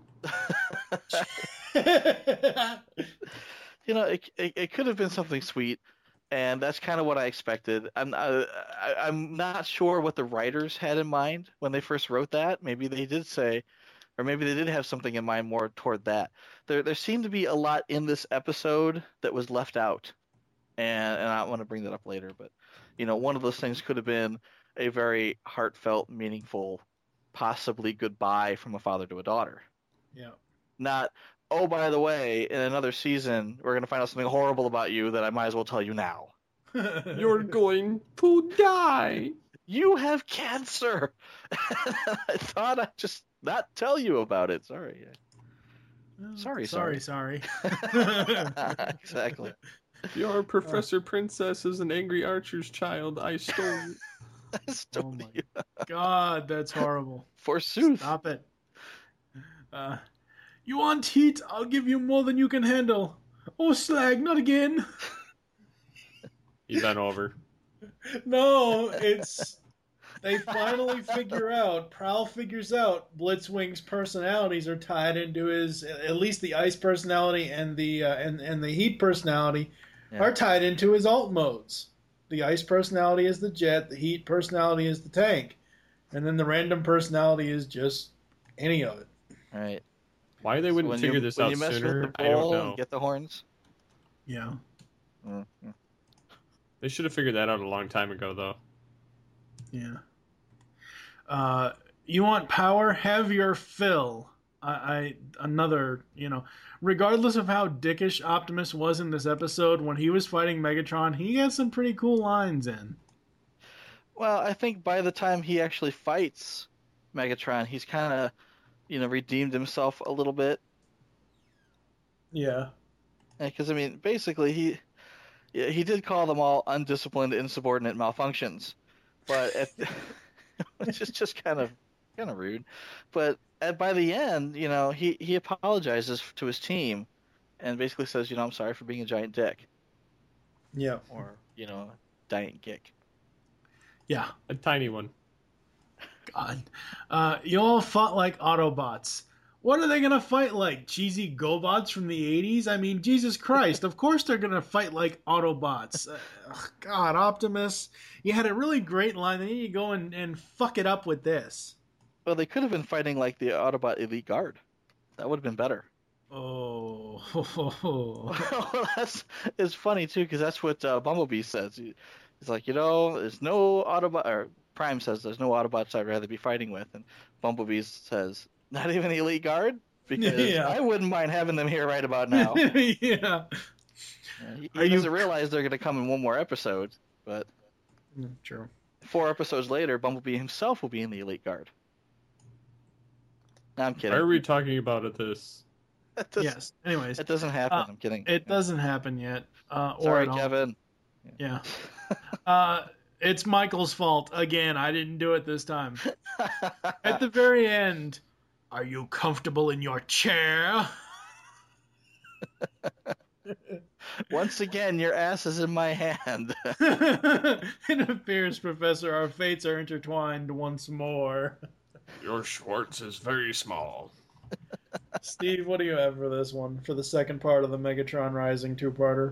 You know, it could have been something sweet, and that's kind of what I expected. I'm not sure what the writers had in mind when they first wrote that. Maybe they did say, or maybe they did have something in mind more toward that. There seemed to be a lot in this episode that was left out, and I want to bring that up later. But you know, one of those things could have been a very heartfelt, meaningful, possibly goodbye from a father to a daughter. Yeah. Not, oh, by the way, in another season, we're going to find out something horrible about you that I might as well tell you now. You're going to die. You have cancer. I thought I'd just not tell you about it. Sorry. Sorry. Exactly. Your Professor Princess is an angry archer's child. I stole you. I stole you. God, that's horrible. Forsooth. Stop it. You want heat? I'll give you more than you can handle. Oh, slag, not again. You bent over. No, it's... They finally figure out, Prowl figures out Blitzwing's personalities are tied into his, at least the ice personality and the heat personality are tied into his alt modes. The ice personality is the jet, the heat personality is the tank, and then the random personality is just any of it. All right. Why they wouldn't figure this out sooner, I don't know. Get the horns? Yeah. Mm-hmm. They should have figured that out a long time ago, though. Yeah. You want power? Have your fill. Regardless of how dickish Optimus was in this episode, when he was fighting Megatron, he had some pretty cool lines in. Well, I think by the time he actually fights Megatron, he's kind of, redeemed himself a little bit. Yeah. Because I mean, basically, he did call them all undisciplined, insubordinate malfunctions, but which is just kind of rude. But by the end, he apologizes to his team, and basically says, I'm sorry for being a giant dick, Yeah. or giant gick. Yeah. A tiny one. God. You all fought like Autobots. What are they going to fight like? Cheesy GoBots from the 80s? I mean, Jesus Christ. Of course they're going to fight like Autobots. God, Optimus. You had a really great line. Then you go and fuck it up with this. Well, they could have been fighting like the Autobot Elite Guard. That would have been better. Oh. It's funny, too, because that's what Bumblebee says. He's like, there's no Autobot... Or Prime says there's no Autobots I'd rather be fighting with. And Bumblebee says... Not even the Elite Guard? Because I wouldn't mind having them here right about now. Yeah. He doesn't realize they're going to come in one more episode, but... True. 4 episodes later, Bumblebee himself will be in the Elite Guard. No, I'm kidding. Why are we talking about it this? Yes. Anyways. It doesn't happen. I'm kidding. It doesn't happen yet. Sorry, Kevin. Yeah. It's Michael's fault. Again, I didn't do it this time. At the very end... Are you comfortable in your chair? Once again, your ass is in my hand. It appears, Professor, our fates are intertwined once more. Your Schwartz is very small. Steve, what do you have for this one? For the second part of the Megatron Rising two-parter?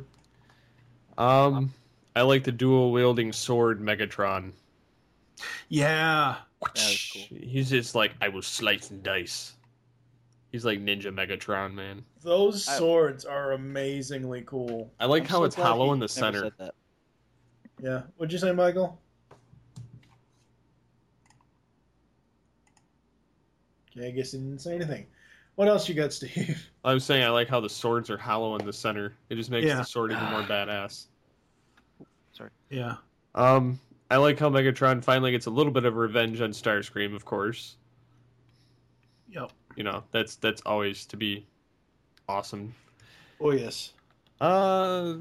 I like the dual-wielding sword Megatron. Yeah. That was cool. He's just like, I will slice and dice. He's like Ninja Megatron, man. Those swords are amazingly cool. I like how it's hollow in the never center. said that. Yeah. What'd you say, Michael? Okay, I guess he didn't say anything. What else you got, Steve? I was saying I like how the swords are hollow in the center. It just makes the sword even more badass. Sorry. Yeah. I like how Megatron finally gets a little bit of revenge on Starscream, of course. Yep. That's always to be awesome. Oh, yes. I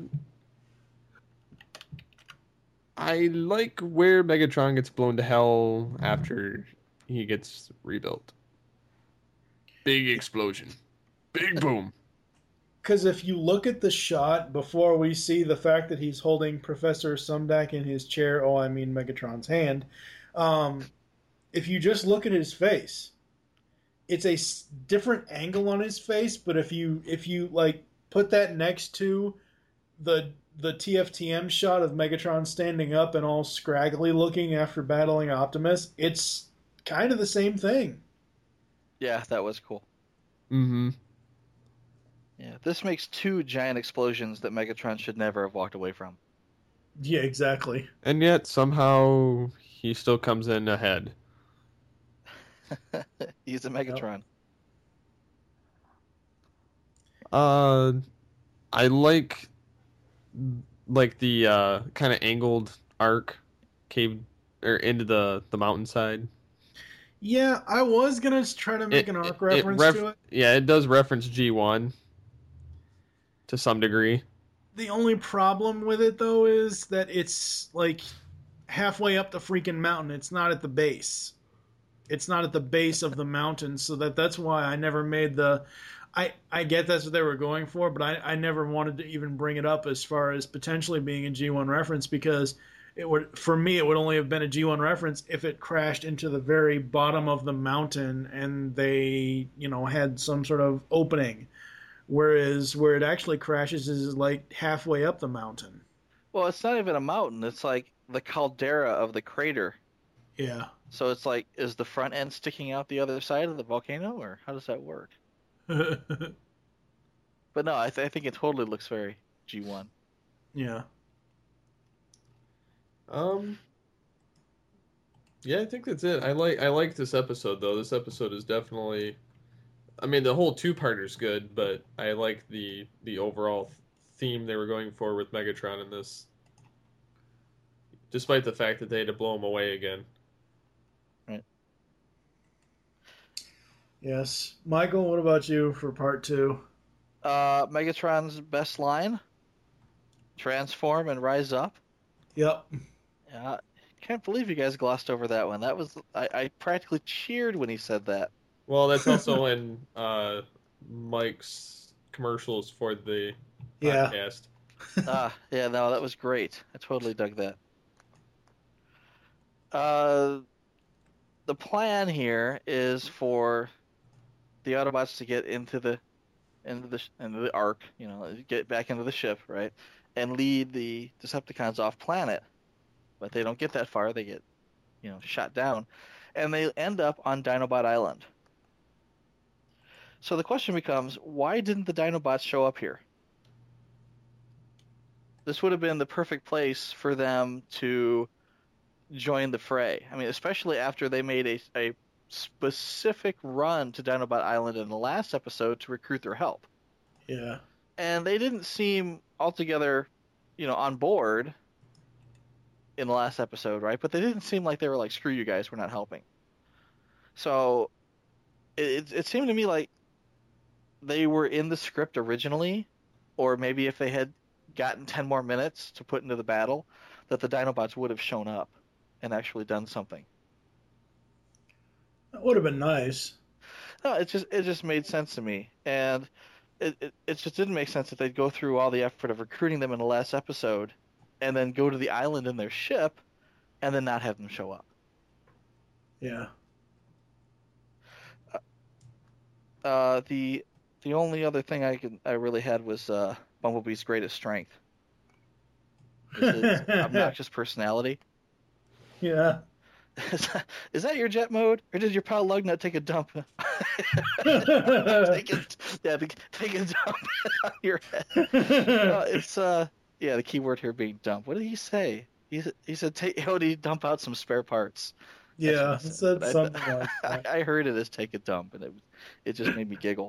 like where Megatron gets blown to hell after he gets rebuilt. Big explosion. Big boom. Because if you look at the shot before we see the fact that he's holding Professor Sumdac in his chair, Megatron's hand, if you just look at his face, it's a different angle on his face, but if you like put that next to the TFTM shot of Megatron standing up and all scraggly looking after battling Optimus, it's kind of the same thing. Yeah, that was cool. Mm-hmm. Yeah, this makes 2 giant explosions that Megatron should never have walked away from. Yeah, exactly. And yet, somehow, he still comes in ahead. He's a Megatron. I like the kind of angled arc cave or into the mountainside. Yeah, I was gonna try to make an arc reference to it. Yeah, it does reference G1 to some degree. The only problem with it, though, is that it's like halfway up the freaking mountain. It's not at the base. It's not at the base of the mountain, so that's why I never made the... I get that's what they were going for, but I never wanted to even bring it up as far as potentially being a G1 reference, because for me it would only have been a G1 reference if it crashed into the very bottom of the mountain and they, had some sort of opening. Whereas where it actually crashes is like halfway up the mountain. Well, it's not even a mountain. It's like the caldera of the crater. Yeah. So it's like, is the front end sticking out the other side of the volcano, or how does that work? But no, I think it totally looks very G1. Yeah. Yeah, I think that's it. I like this episode though. This episode is definitely, I mean, the whole two-parter's good, but I like the overall theme they were going for with Megatron in this, despite the fact that they had to blow him away again. Right. Yes. Michael, what about you for part 2? Megatron's best line: transform and rise up. Yep. Yeah, can't believe you guys glossed over that one. That was I practically cheered when he said that. Well, that's also in Mike's commercials for the podcast. Yeah, no, that was great. I totally dug that. The plan here is for the Autobots to get into the Ark, get back into the ship, right, and lead the Decepticons off planet. But they don't get that far. They get, shot down, and they end up on Dinobot Island. So the question becomes, why didn't the Dinobots show up here? This would have been the perfect place for them to join the fray. I mean, especially after they made a specific run to Dinobot Island in the last episode to recruit their help. Yeah. And they didn't seem altogether, on board in the last episode, right? But they didn't seem like they were like, screw you guys, we're not helping. So it seemed to me like they were in the script originally, or maybe if they had gotten 10 more minutes to put into the battle, that the Dinobots would have shown up and actually done something. That would have been nice. No, it just made sense to me, and it just didn't make sense that they'd go through all the effort of recruiting them in the last episode, and then go to the island in their ship, and then not have them show up. Yeah. The only other thing I really had was Bumblebee's greatest strength. His obnoxious personality. Yeah. Is that your jet mode, or did your pal Lugnut take a dump? take a dump on your head. It's the key word here being dump. What did he say? He said, did he dump out some spare parts? Yeah, he said something like that. I heard it as take a dump, and it just made me giggle.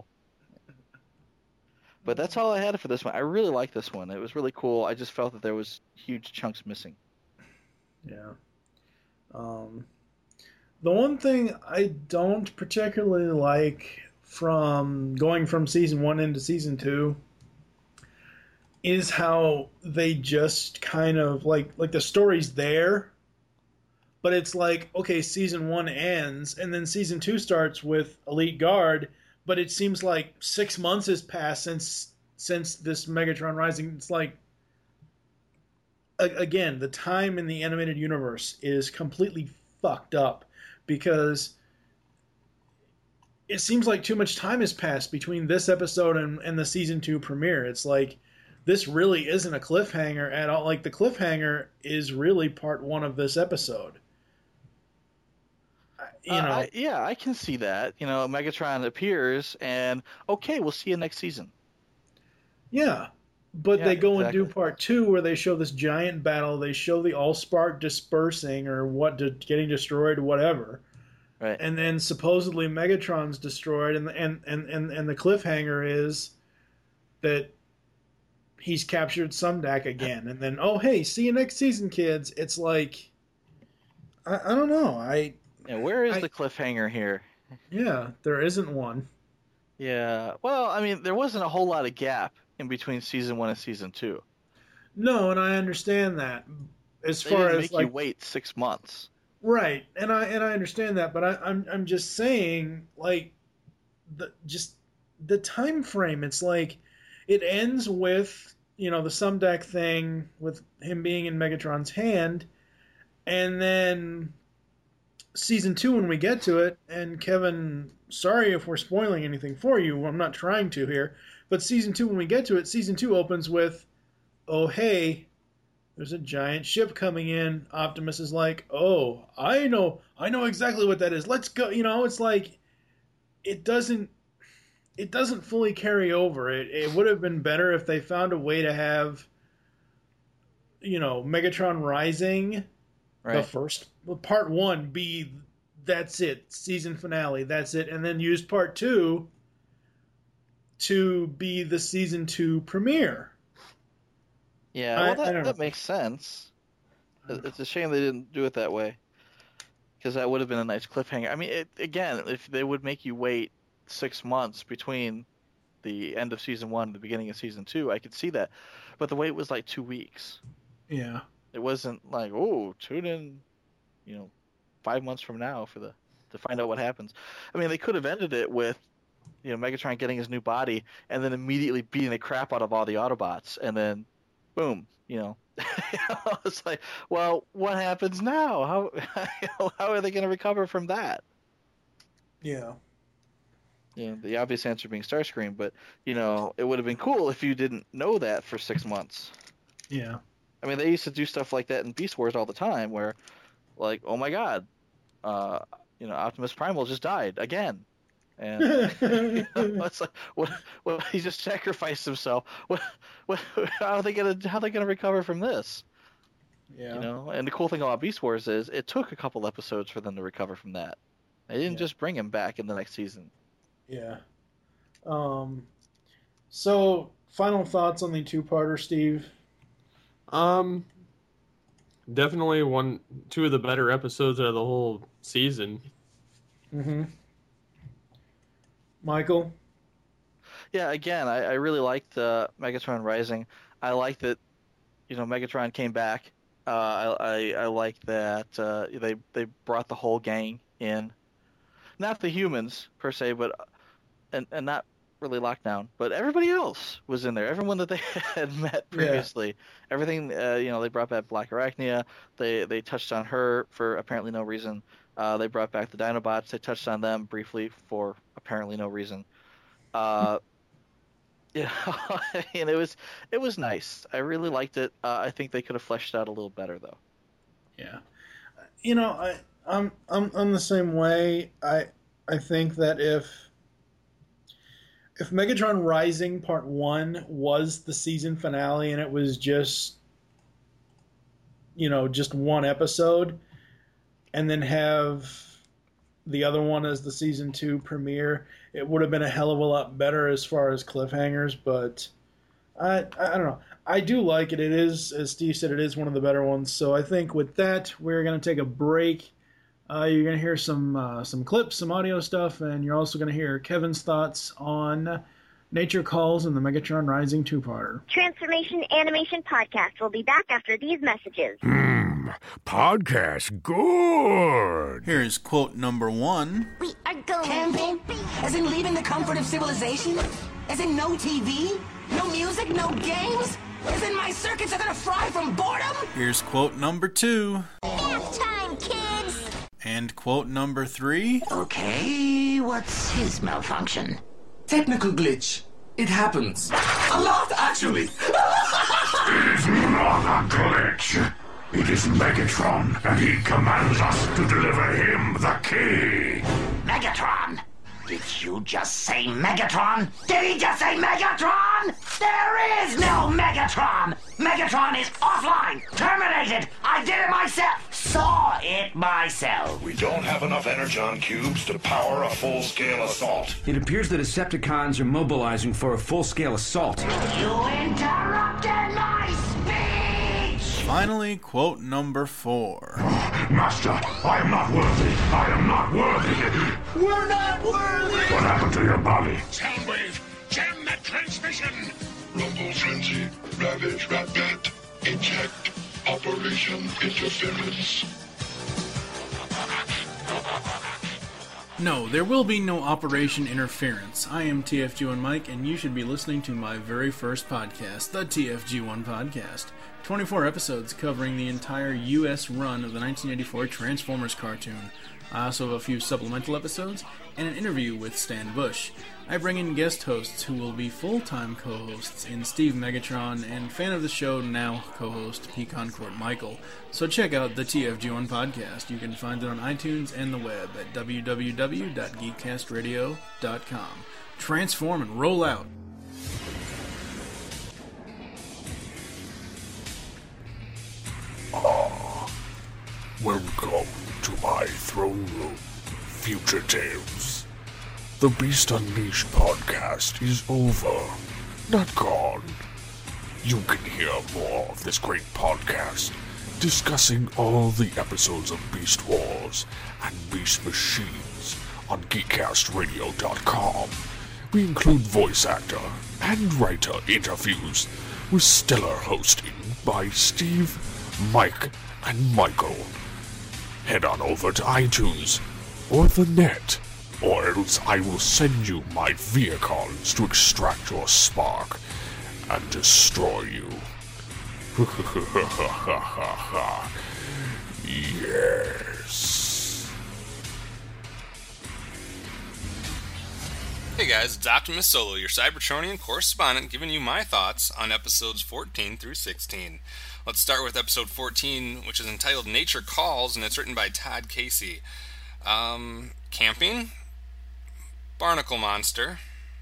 But that's all I had for this one. I really like this one. It was really cool. I just felt that there was huge chunks missing. Yeah. The one thing I don't particularly like from going from season 1 into season 2 is how they just kind of like the story's there, but it's like, okay, season 1 ends and then season 2 starts with Elite Guard, but it seems like 6 months has passed since this Megatron Rising. It's like, again, the time in the animated universe is completely fucked up because it seems like too much time has passed between this episode and the season 2 premiere. It's like, this really isn't a cliffhanger at all. Like, the cliffhanger is really part 1 of this episode. I can see that. Megatron appears, and okay, we'll see you next season. Yeah, but they go and do part 2 where they show this giant battle. They show the Allspark dispersing or getting destroyed, whatever. Right. And then supposedly Megatron's destroyed, and the cliffhanger is that he's captured Sumdac again. And then, oh hey, see you next season, kids. It's like, I don't know. Where is the cliffhanger here? Yeah, there isn't one. Yeah. Well, I mean, there wasn't a whole lot of gap in between season 1 and season 2. No, and I understand that. As they far didn't as make you wait 6 months. Right, and I understand that, but I'm just saying, like, the time frame. It's like it ends with the Sumdac thing with him being in Megatron's hand, and then season 2 when we get to it, and Kevin, sorry if we're spoiling anything for you, I'm not trying to here, but season 2 when we get to it, season 2 opens with, oh hey, there's a giant ship coming in. Optimus is like, oh, I know exactly what that is. Let's go. It's like it doesn't fully carry over. It would have been better if they found a way to have Megatron Rising, right, the first part 1 be that's it, season finale, that's it, and then use part 2 to be the season 2 premiere. Yeah, well, that makes sense. It's a shame they didn't do it that way, because that would have been a nice cliffhanger. I mean, again, if they would make you wait 6 months between the end of season 1, the beginning of season 2, I could see that. But the way it was like 2 weeks. Yeah. It wasn't like, oh, tune in, 5 months from now to find out what happens. I mean, they could have ended it with, Megatron getting his new body and then immediately beating the crap out of all the Autobots, and then, boom, it's like, well, what happens now? How are they going to recover from that? Yeah. The obvious answer being Starscream, but it would have been cool if you didn't know that for 6 months. Yeah. I mean, they used to do stuff like that in Beast Wars all the time, where, like, oh my God, Optimus Primal just died again, and it's like, what? He just sacrificed himself. How are they gonna recover from this? Yeah. And the cool thing about Beast Wars is it took a couple episodes for them to recover from that. They didn't just bring him back in the next season. Yeah. So, final thoughts on the 2-parter, Steve? Definitely 2 of the better episodes out of the whole season. Mm-hmm. Michael? Yeah, again, I really liked Megatron Rising. I liked that, Megatron came back. I like that they brought the whole gang in. Not the humans, per se, but and not really Lockdown, but everybody else was in there. Everyone that they had met previously. Yeah. Everything, they brought back Black Arachnia. They touched on her for apparently no reason. They brought back the Dinobots. They touched on them briefly for apparently no reason. And it was nice. I really liked it. I think they could have fleshed it out a little better, though. Yeah. I'm the same way. I think that if Megatron Rising Part 1 was the season finale and it was just one episode, and then have the other one as the season 2 premiere, it would have been a hell of a lot better as far as cliffhangers. But I don't know. I do like it. It is, as Steve said, it is one of the better ones. So I think with that, we're going to take a break. You're going to hear some clips, some audio stuff, and you're also going to hear Kevin's thoughts on Nature Calls and the Megatron Rising 2-parter. Transformation Animation Podcast will be back after these messages. Podcast good. Here's quote number 1. We are going camping? As in leaving the comfort of civilization? As in no TV? No music? No games? As in my circuits are going to fry from boredom? Here's quote number 2. Bath time, kids! And quote number 3. Okay, what's his malfunction? Technical glitch. It happens. A lot, actually. It is not a glitch. It is Megatron, and he commands us to deliver him the key. Megatron? Did you just say Megatron? Did he just say Megatron? There is no Megatron! Megatron is offline! Terminated! I did it myself! Saw it myself! We don't have enough Energon cubes to power a full-scale assault. It appears the Decepticons are mobilizing for a full-scale assault. You interrupted my speech! Finally, quote number 4. Master, I am not worthy. I am not worthy. We're not worthy! What happened to your body? Soundwave, jam that transmission! Rumble Frenzy, Ravage Rat-Bat, Eject, Operation Interference. No, there will be no Operation Interference. I am TFG1 Mike, and you should be listening to my very first podcast, the TFG1 Podcast. 24 episodes covering the entire U.S. run of the 1984 Transformers cartoon. I also have a few supplemental episodes and an interview with Stan Bush. I bring in guest hosts who will be full-time co-hosts in Steve Megatron and fan of the show, now co-host Pecan Court Michael. So check out the TFG1 Podcast. You can find it on iTunes and the web at www.geekcastradio.com. Transform and roll out! Welcome to my throne room, Future Tales. The Beast Unleashed podcast is over, not gone. You can hear more of this great podcast, discussing all the episodes of Beast Wars and Beast Machines on GeekCastRadio.com. we include voice actor and writer interviews with stellar hosting by Steve, Mike, and Michael. Head on over to iTunes or the net, or else I will send you my vehicles to extract your spark and destroy you. Yes. Hey guys, it's Optimus Solo, your Cybertronian correspondent, giving you my thoughts on episodes 14 through 16. Let's start with episode 14, which is entitled Nature Calls, and it's written by Todd Casey. Camping? Barnacle monster?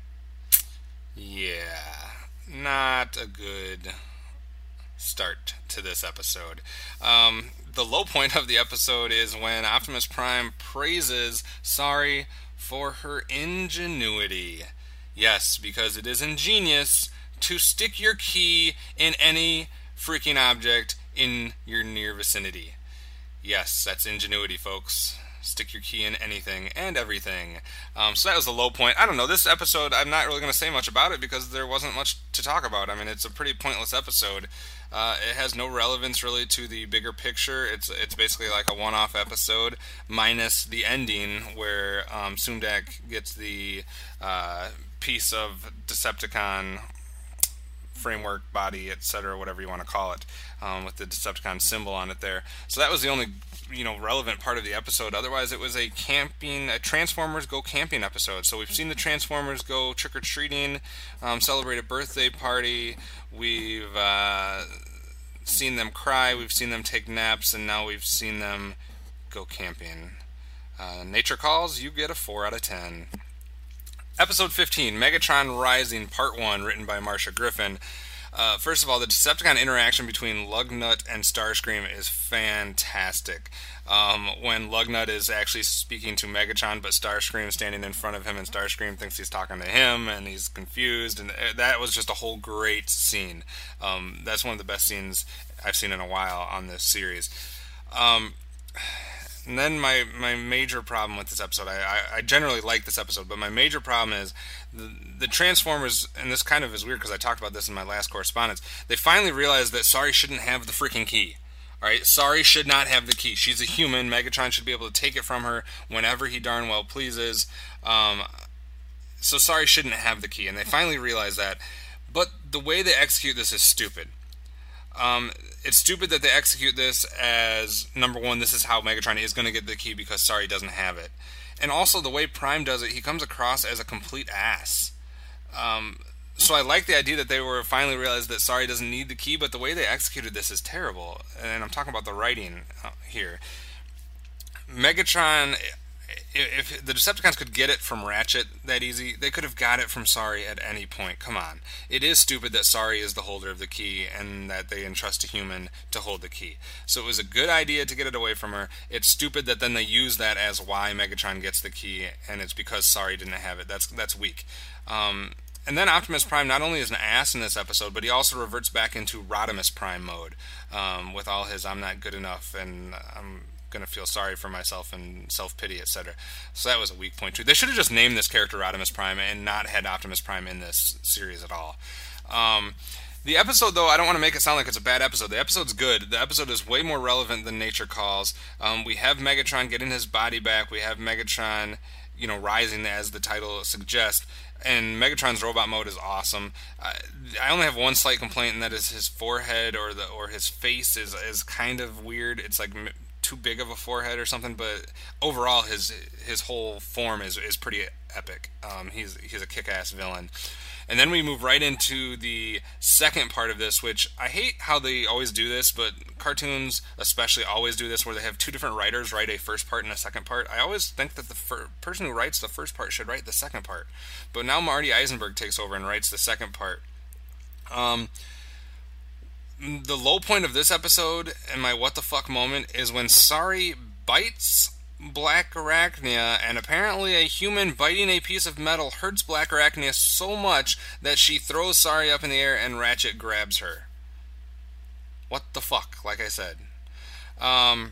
Yeah, not a good start to this episode. The low point of the episode is when Optimus Prime praises Sari for her ingenuity. Yes, because it is ingenious to stick your key in any freaking object in your near vicinity. Yes, that's ingenuity, folks. Stick your key in anything and everything. So that was the low point. I don't know, this episode, I'm not really going to say much about it because there wasn't much to talk about. I mean, it's a pretty pointless episode. It has no relevance really to the bigger picture. It's basically like a one-off episode, minus the ending where Sumdak gets the piece of Decepticon framework, body, etc., whatever you want to call it, with the Decepticon symbol on it there. So that was the only relevant part of the episode. Otherwise, it was a Transformers Go Camping episode. So we've seen the Transformers go trick-or-treating, celebrate a birthday party, we've seen them cry, we've seen them take naps, and now we've seen them go camping. Nature Calls, you get a 4 out of 10. Episode 15, Megatron Rising, Part 1, written by Marsha Griffin. First of all, the Decepticon interaction between Lugnut and Starscream is fantastic. When Lugnut is actually speaking to Megatron, but Starscream is standing in front of him, and Starscream thinks he's talking to him, and he's confused, and that was just a whole great scene. That's one of the best scenes I've seen in a while on this series. And then my major problem with this episode, I generally like this episode, but my major problem is the Transformers, and this kind of is weird because I talked about this in my last correspondence, they finally realized that Sari shouldn't have the freaking key. Alright, Sari should not have the key. She's a human. Megatron should be able to take it from her whenever he darn well pleases. So Sari shouldn't have the key, and they finally realized that. But the way they execute this is stupid. It's stupid that they execute this as, number one, this is how Megatron is going to get the key because Sari doesn't have it. And also, the way Prime does it, he comes across as a complete ass. So I like the idea that they were finally realized that Sari doesn't need the key, but the way they executed this is terrible. And I'm talking about the writing here. Megatron, if the Decepticons could get it from Ratchet that easy, they could have got it from Sari at any point. Come on. It is stupid that Sari is the holder of the key and that they entrust a human to hold the key. So it was a good idea to get it away from her. It's stupid that then they use that as why Megatron gets the key, and it's because Sari didn't have it. That's weak. And then Optimus Prime not only is an ass in this episode, but he also reverts back into Rodimus Prime mode with all his I'm not good enough and I'm going to feel sorry for myself and self-pity, etc. So that was a weak point too. They should have just named this character Rodimus Prime and not had Optimus Prime in this series at all. The episode, though, I don't want to make it sound like it's a bad episode. The episode's good. The episode is way more relevant than Nature Calls. We have Megatron getting his body back. We have Megatron, rising as the title suggests. And Megatron's robot mode is awesome. I only have one slight complaint, and that is his forehead or his face is kind of weird. It's like too big of a forehead or something. But overall, his whole form is pretty epic. He's a kick-ass villain. And then we move right into the second part of this, which I hate how they always do this, but cartoons especially always do this, where they have two different writers write a first part and a second part. I always think that the person who writes the first part should write the second part. But now Marty Eisenberg takes over and writes the second part. The low point of this episode, and my what the fuck moment, is when Sari bites Black Arachnia, and apparently a human biting a piece of metal hurts Black Arachnia so much that she throws Sari up in the air and Ratchet grabs her. What the fuck, like I said. And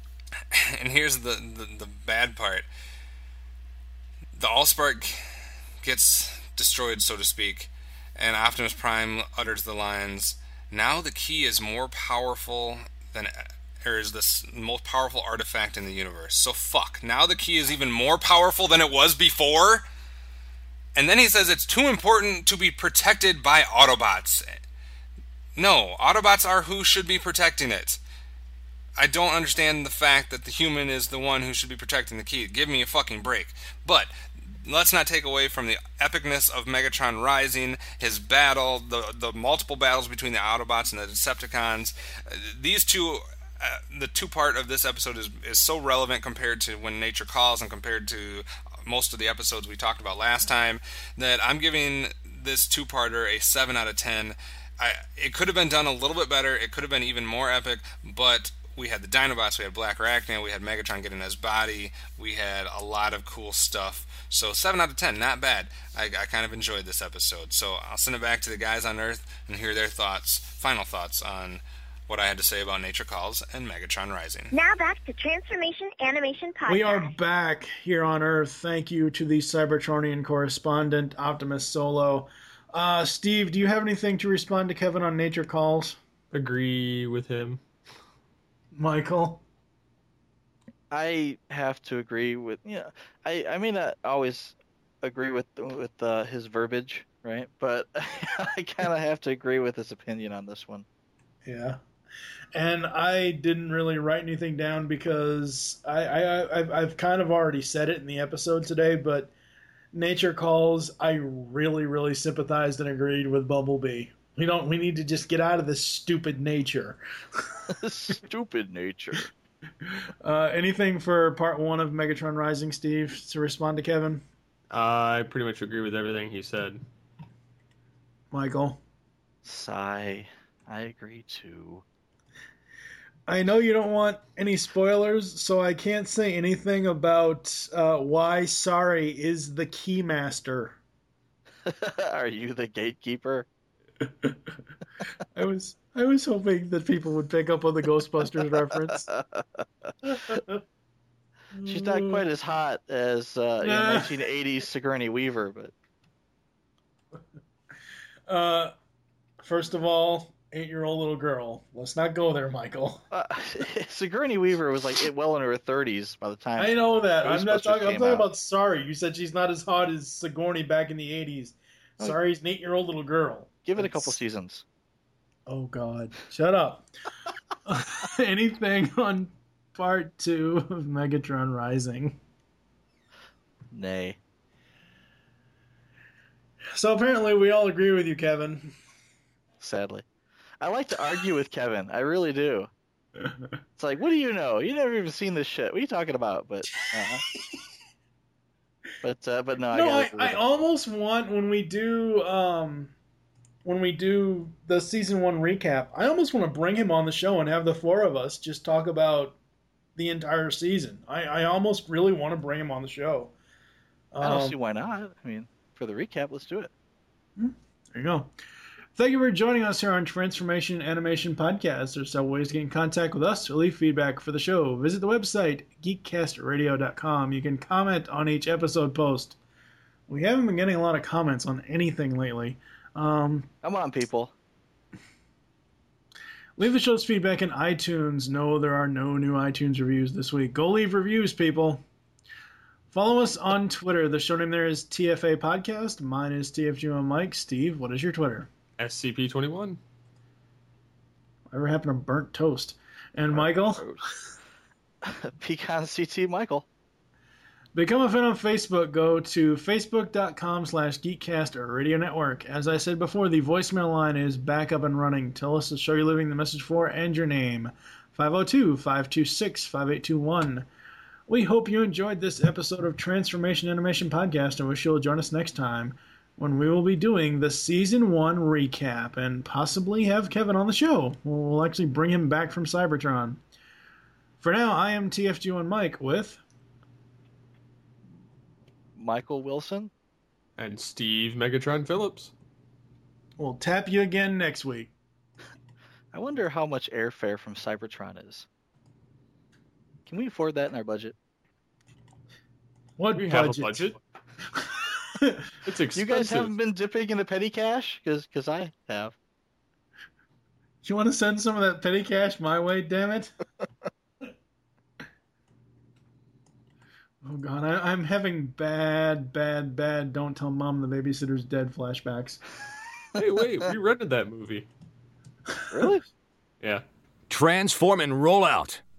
here's the bad part. The Allspark gets destroyed, so to speak, and Optimus Prime utters the lines, "Now the key is more powerful than, or is this most powerful artifact in the universe. So fuck, now the key is even more powerful than it was before?" And then he says it's too important to be protected by Autobots. No, Autobots are who should be protecting it. I don't understand the fact that the human is the one who should be protecting the key. Give me a fucking break. But let's not take away from the epicness of Megatron Rising, his battle, the multiple battles between the Autobots and the Decepticons. These two, the two-part of this episode is so relevant compared to When Nature Calls and compared to most of the episodes we talked about last time, that I'm giving this two-parter a 7 out of 10. It could have been done a little bit better. It could have been even more epic, but we had the Dinobots, we had Black Arachnia, we had Megatron getting his body, we had a lot of cool stuff. So 7 out of 10, not bad. I kind of enjoyed this episode. So I'll send it back to the guys on Earth and hear their final thoughts on what I had to say about Nature Calls and Megatron Rising. Now back to Transformation Animation Podcast. We are back here on Earth. Thank you to the Cybertronian correspondent, Optimus Solo. Steve, do you have anything to respond to Kevin on Nature Calls? Agree with him. Michael? I have to agree with, I may not always agree with his verbiage, right? But I kind of have to agree with his opinion on this one. Yeah. And I didn't really write anything down because I've kind of already said it in the episode today, but Nature Calls, I really, really sympathized and agreed with Bumblebee. We need to just get out of this stupid nature. Stupid nature. Anything for part 1 of Megatron Rising, Steve, to respond to Kevin? I pretty much agree with everything he said. Michael? Sigh. I agree too. I know you don't want any spoilers, so I can't say anything about why Sari is the Keymaster. Are you the gatekeeper? I was hoping that people would pick up on the Ghostbusters reference. She's not quite as hot as 1980s Sigourney Weaver, but first of all, 8-year-old little girl. Let's not go there, Michael. Sigourney Weaver was like well in her 30s by the time. I know that. I'm talking about Sari. You said she's not as hot as Sigourney back in the 80s. Sari's an 8-year-old little girl. Give it a couple seasons. Oh, God. Shut up. Anything on part 2 of Megatron Rising? Nay. So apparently we all agree with you, Kevin. Sadly. I like to argue with Kevin. I really do. It's like, what do you know? You never even seen this shit. What are you talking about? But no. I almost want when we do the season 1 recap, I almost want to bring him on the show and have the 4 of us just talk about the entire season. I almost really want to bring him on the show. I don't see why not. I mean, for the recap, let's do it. There you go. Thank you for joining us here on Transformation Animation Podcast. There's several ways to get in contact with us or leave feedback for the show. Visit the website, geekcastradio.com. You can comment on each episode post. We haven't been getting a lot of comments on anything lately. Come on, people. Leave the show's feedback in iTunes. No, there are no new iTunes reviews this week. Go leave reviews, people. Follow us on Twitter. The show name there is TFA Podcast. Mine is TFG Mike. Steve, what is your Twitter? SCP-21. Whatever happened to burnt toast? And Michael? Pecan CT Michael. Become a fan on Facebook. Go to facebook.com/Geekcast or Radio Network. As I said before, the voicemail line is back up and running. Tell us the show you're leaving the message for and your name. 502-526-5821. We hope you enjoyed this episode of Transformation Animation Podcast and wish you'll join us next time when we will be doing the Season 1 recap and possibly have Kevin on the show. We'll actually bring him back from Cybertron. For now, I am TFG1 Mike with Michael Wilson and Steve Megatron Phillips. We'll tap you again next week. I wonder how much airfare from Cybertron is. Can we afford that in our budget? What we budget? have a budget. It's expensive. You guys haven't been dipping into petty cash? Because I have. You want to send some of that petty cash my way, damn it? Oh, God, I'm having bad don't tell mom the babysitter's dead flashbacks. Hey, wait, we rented that movie. Really? Yeah. Transform and roll out.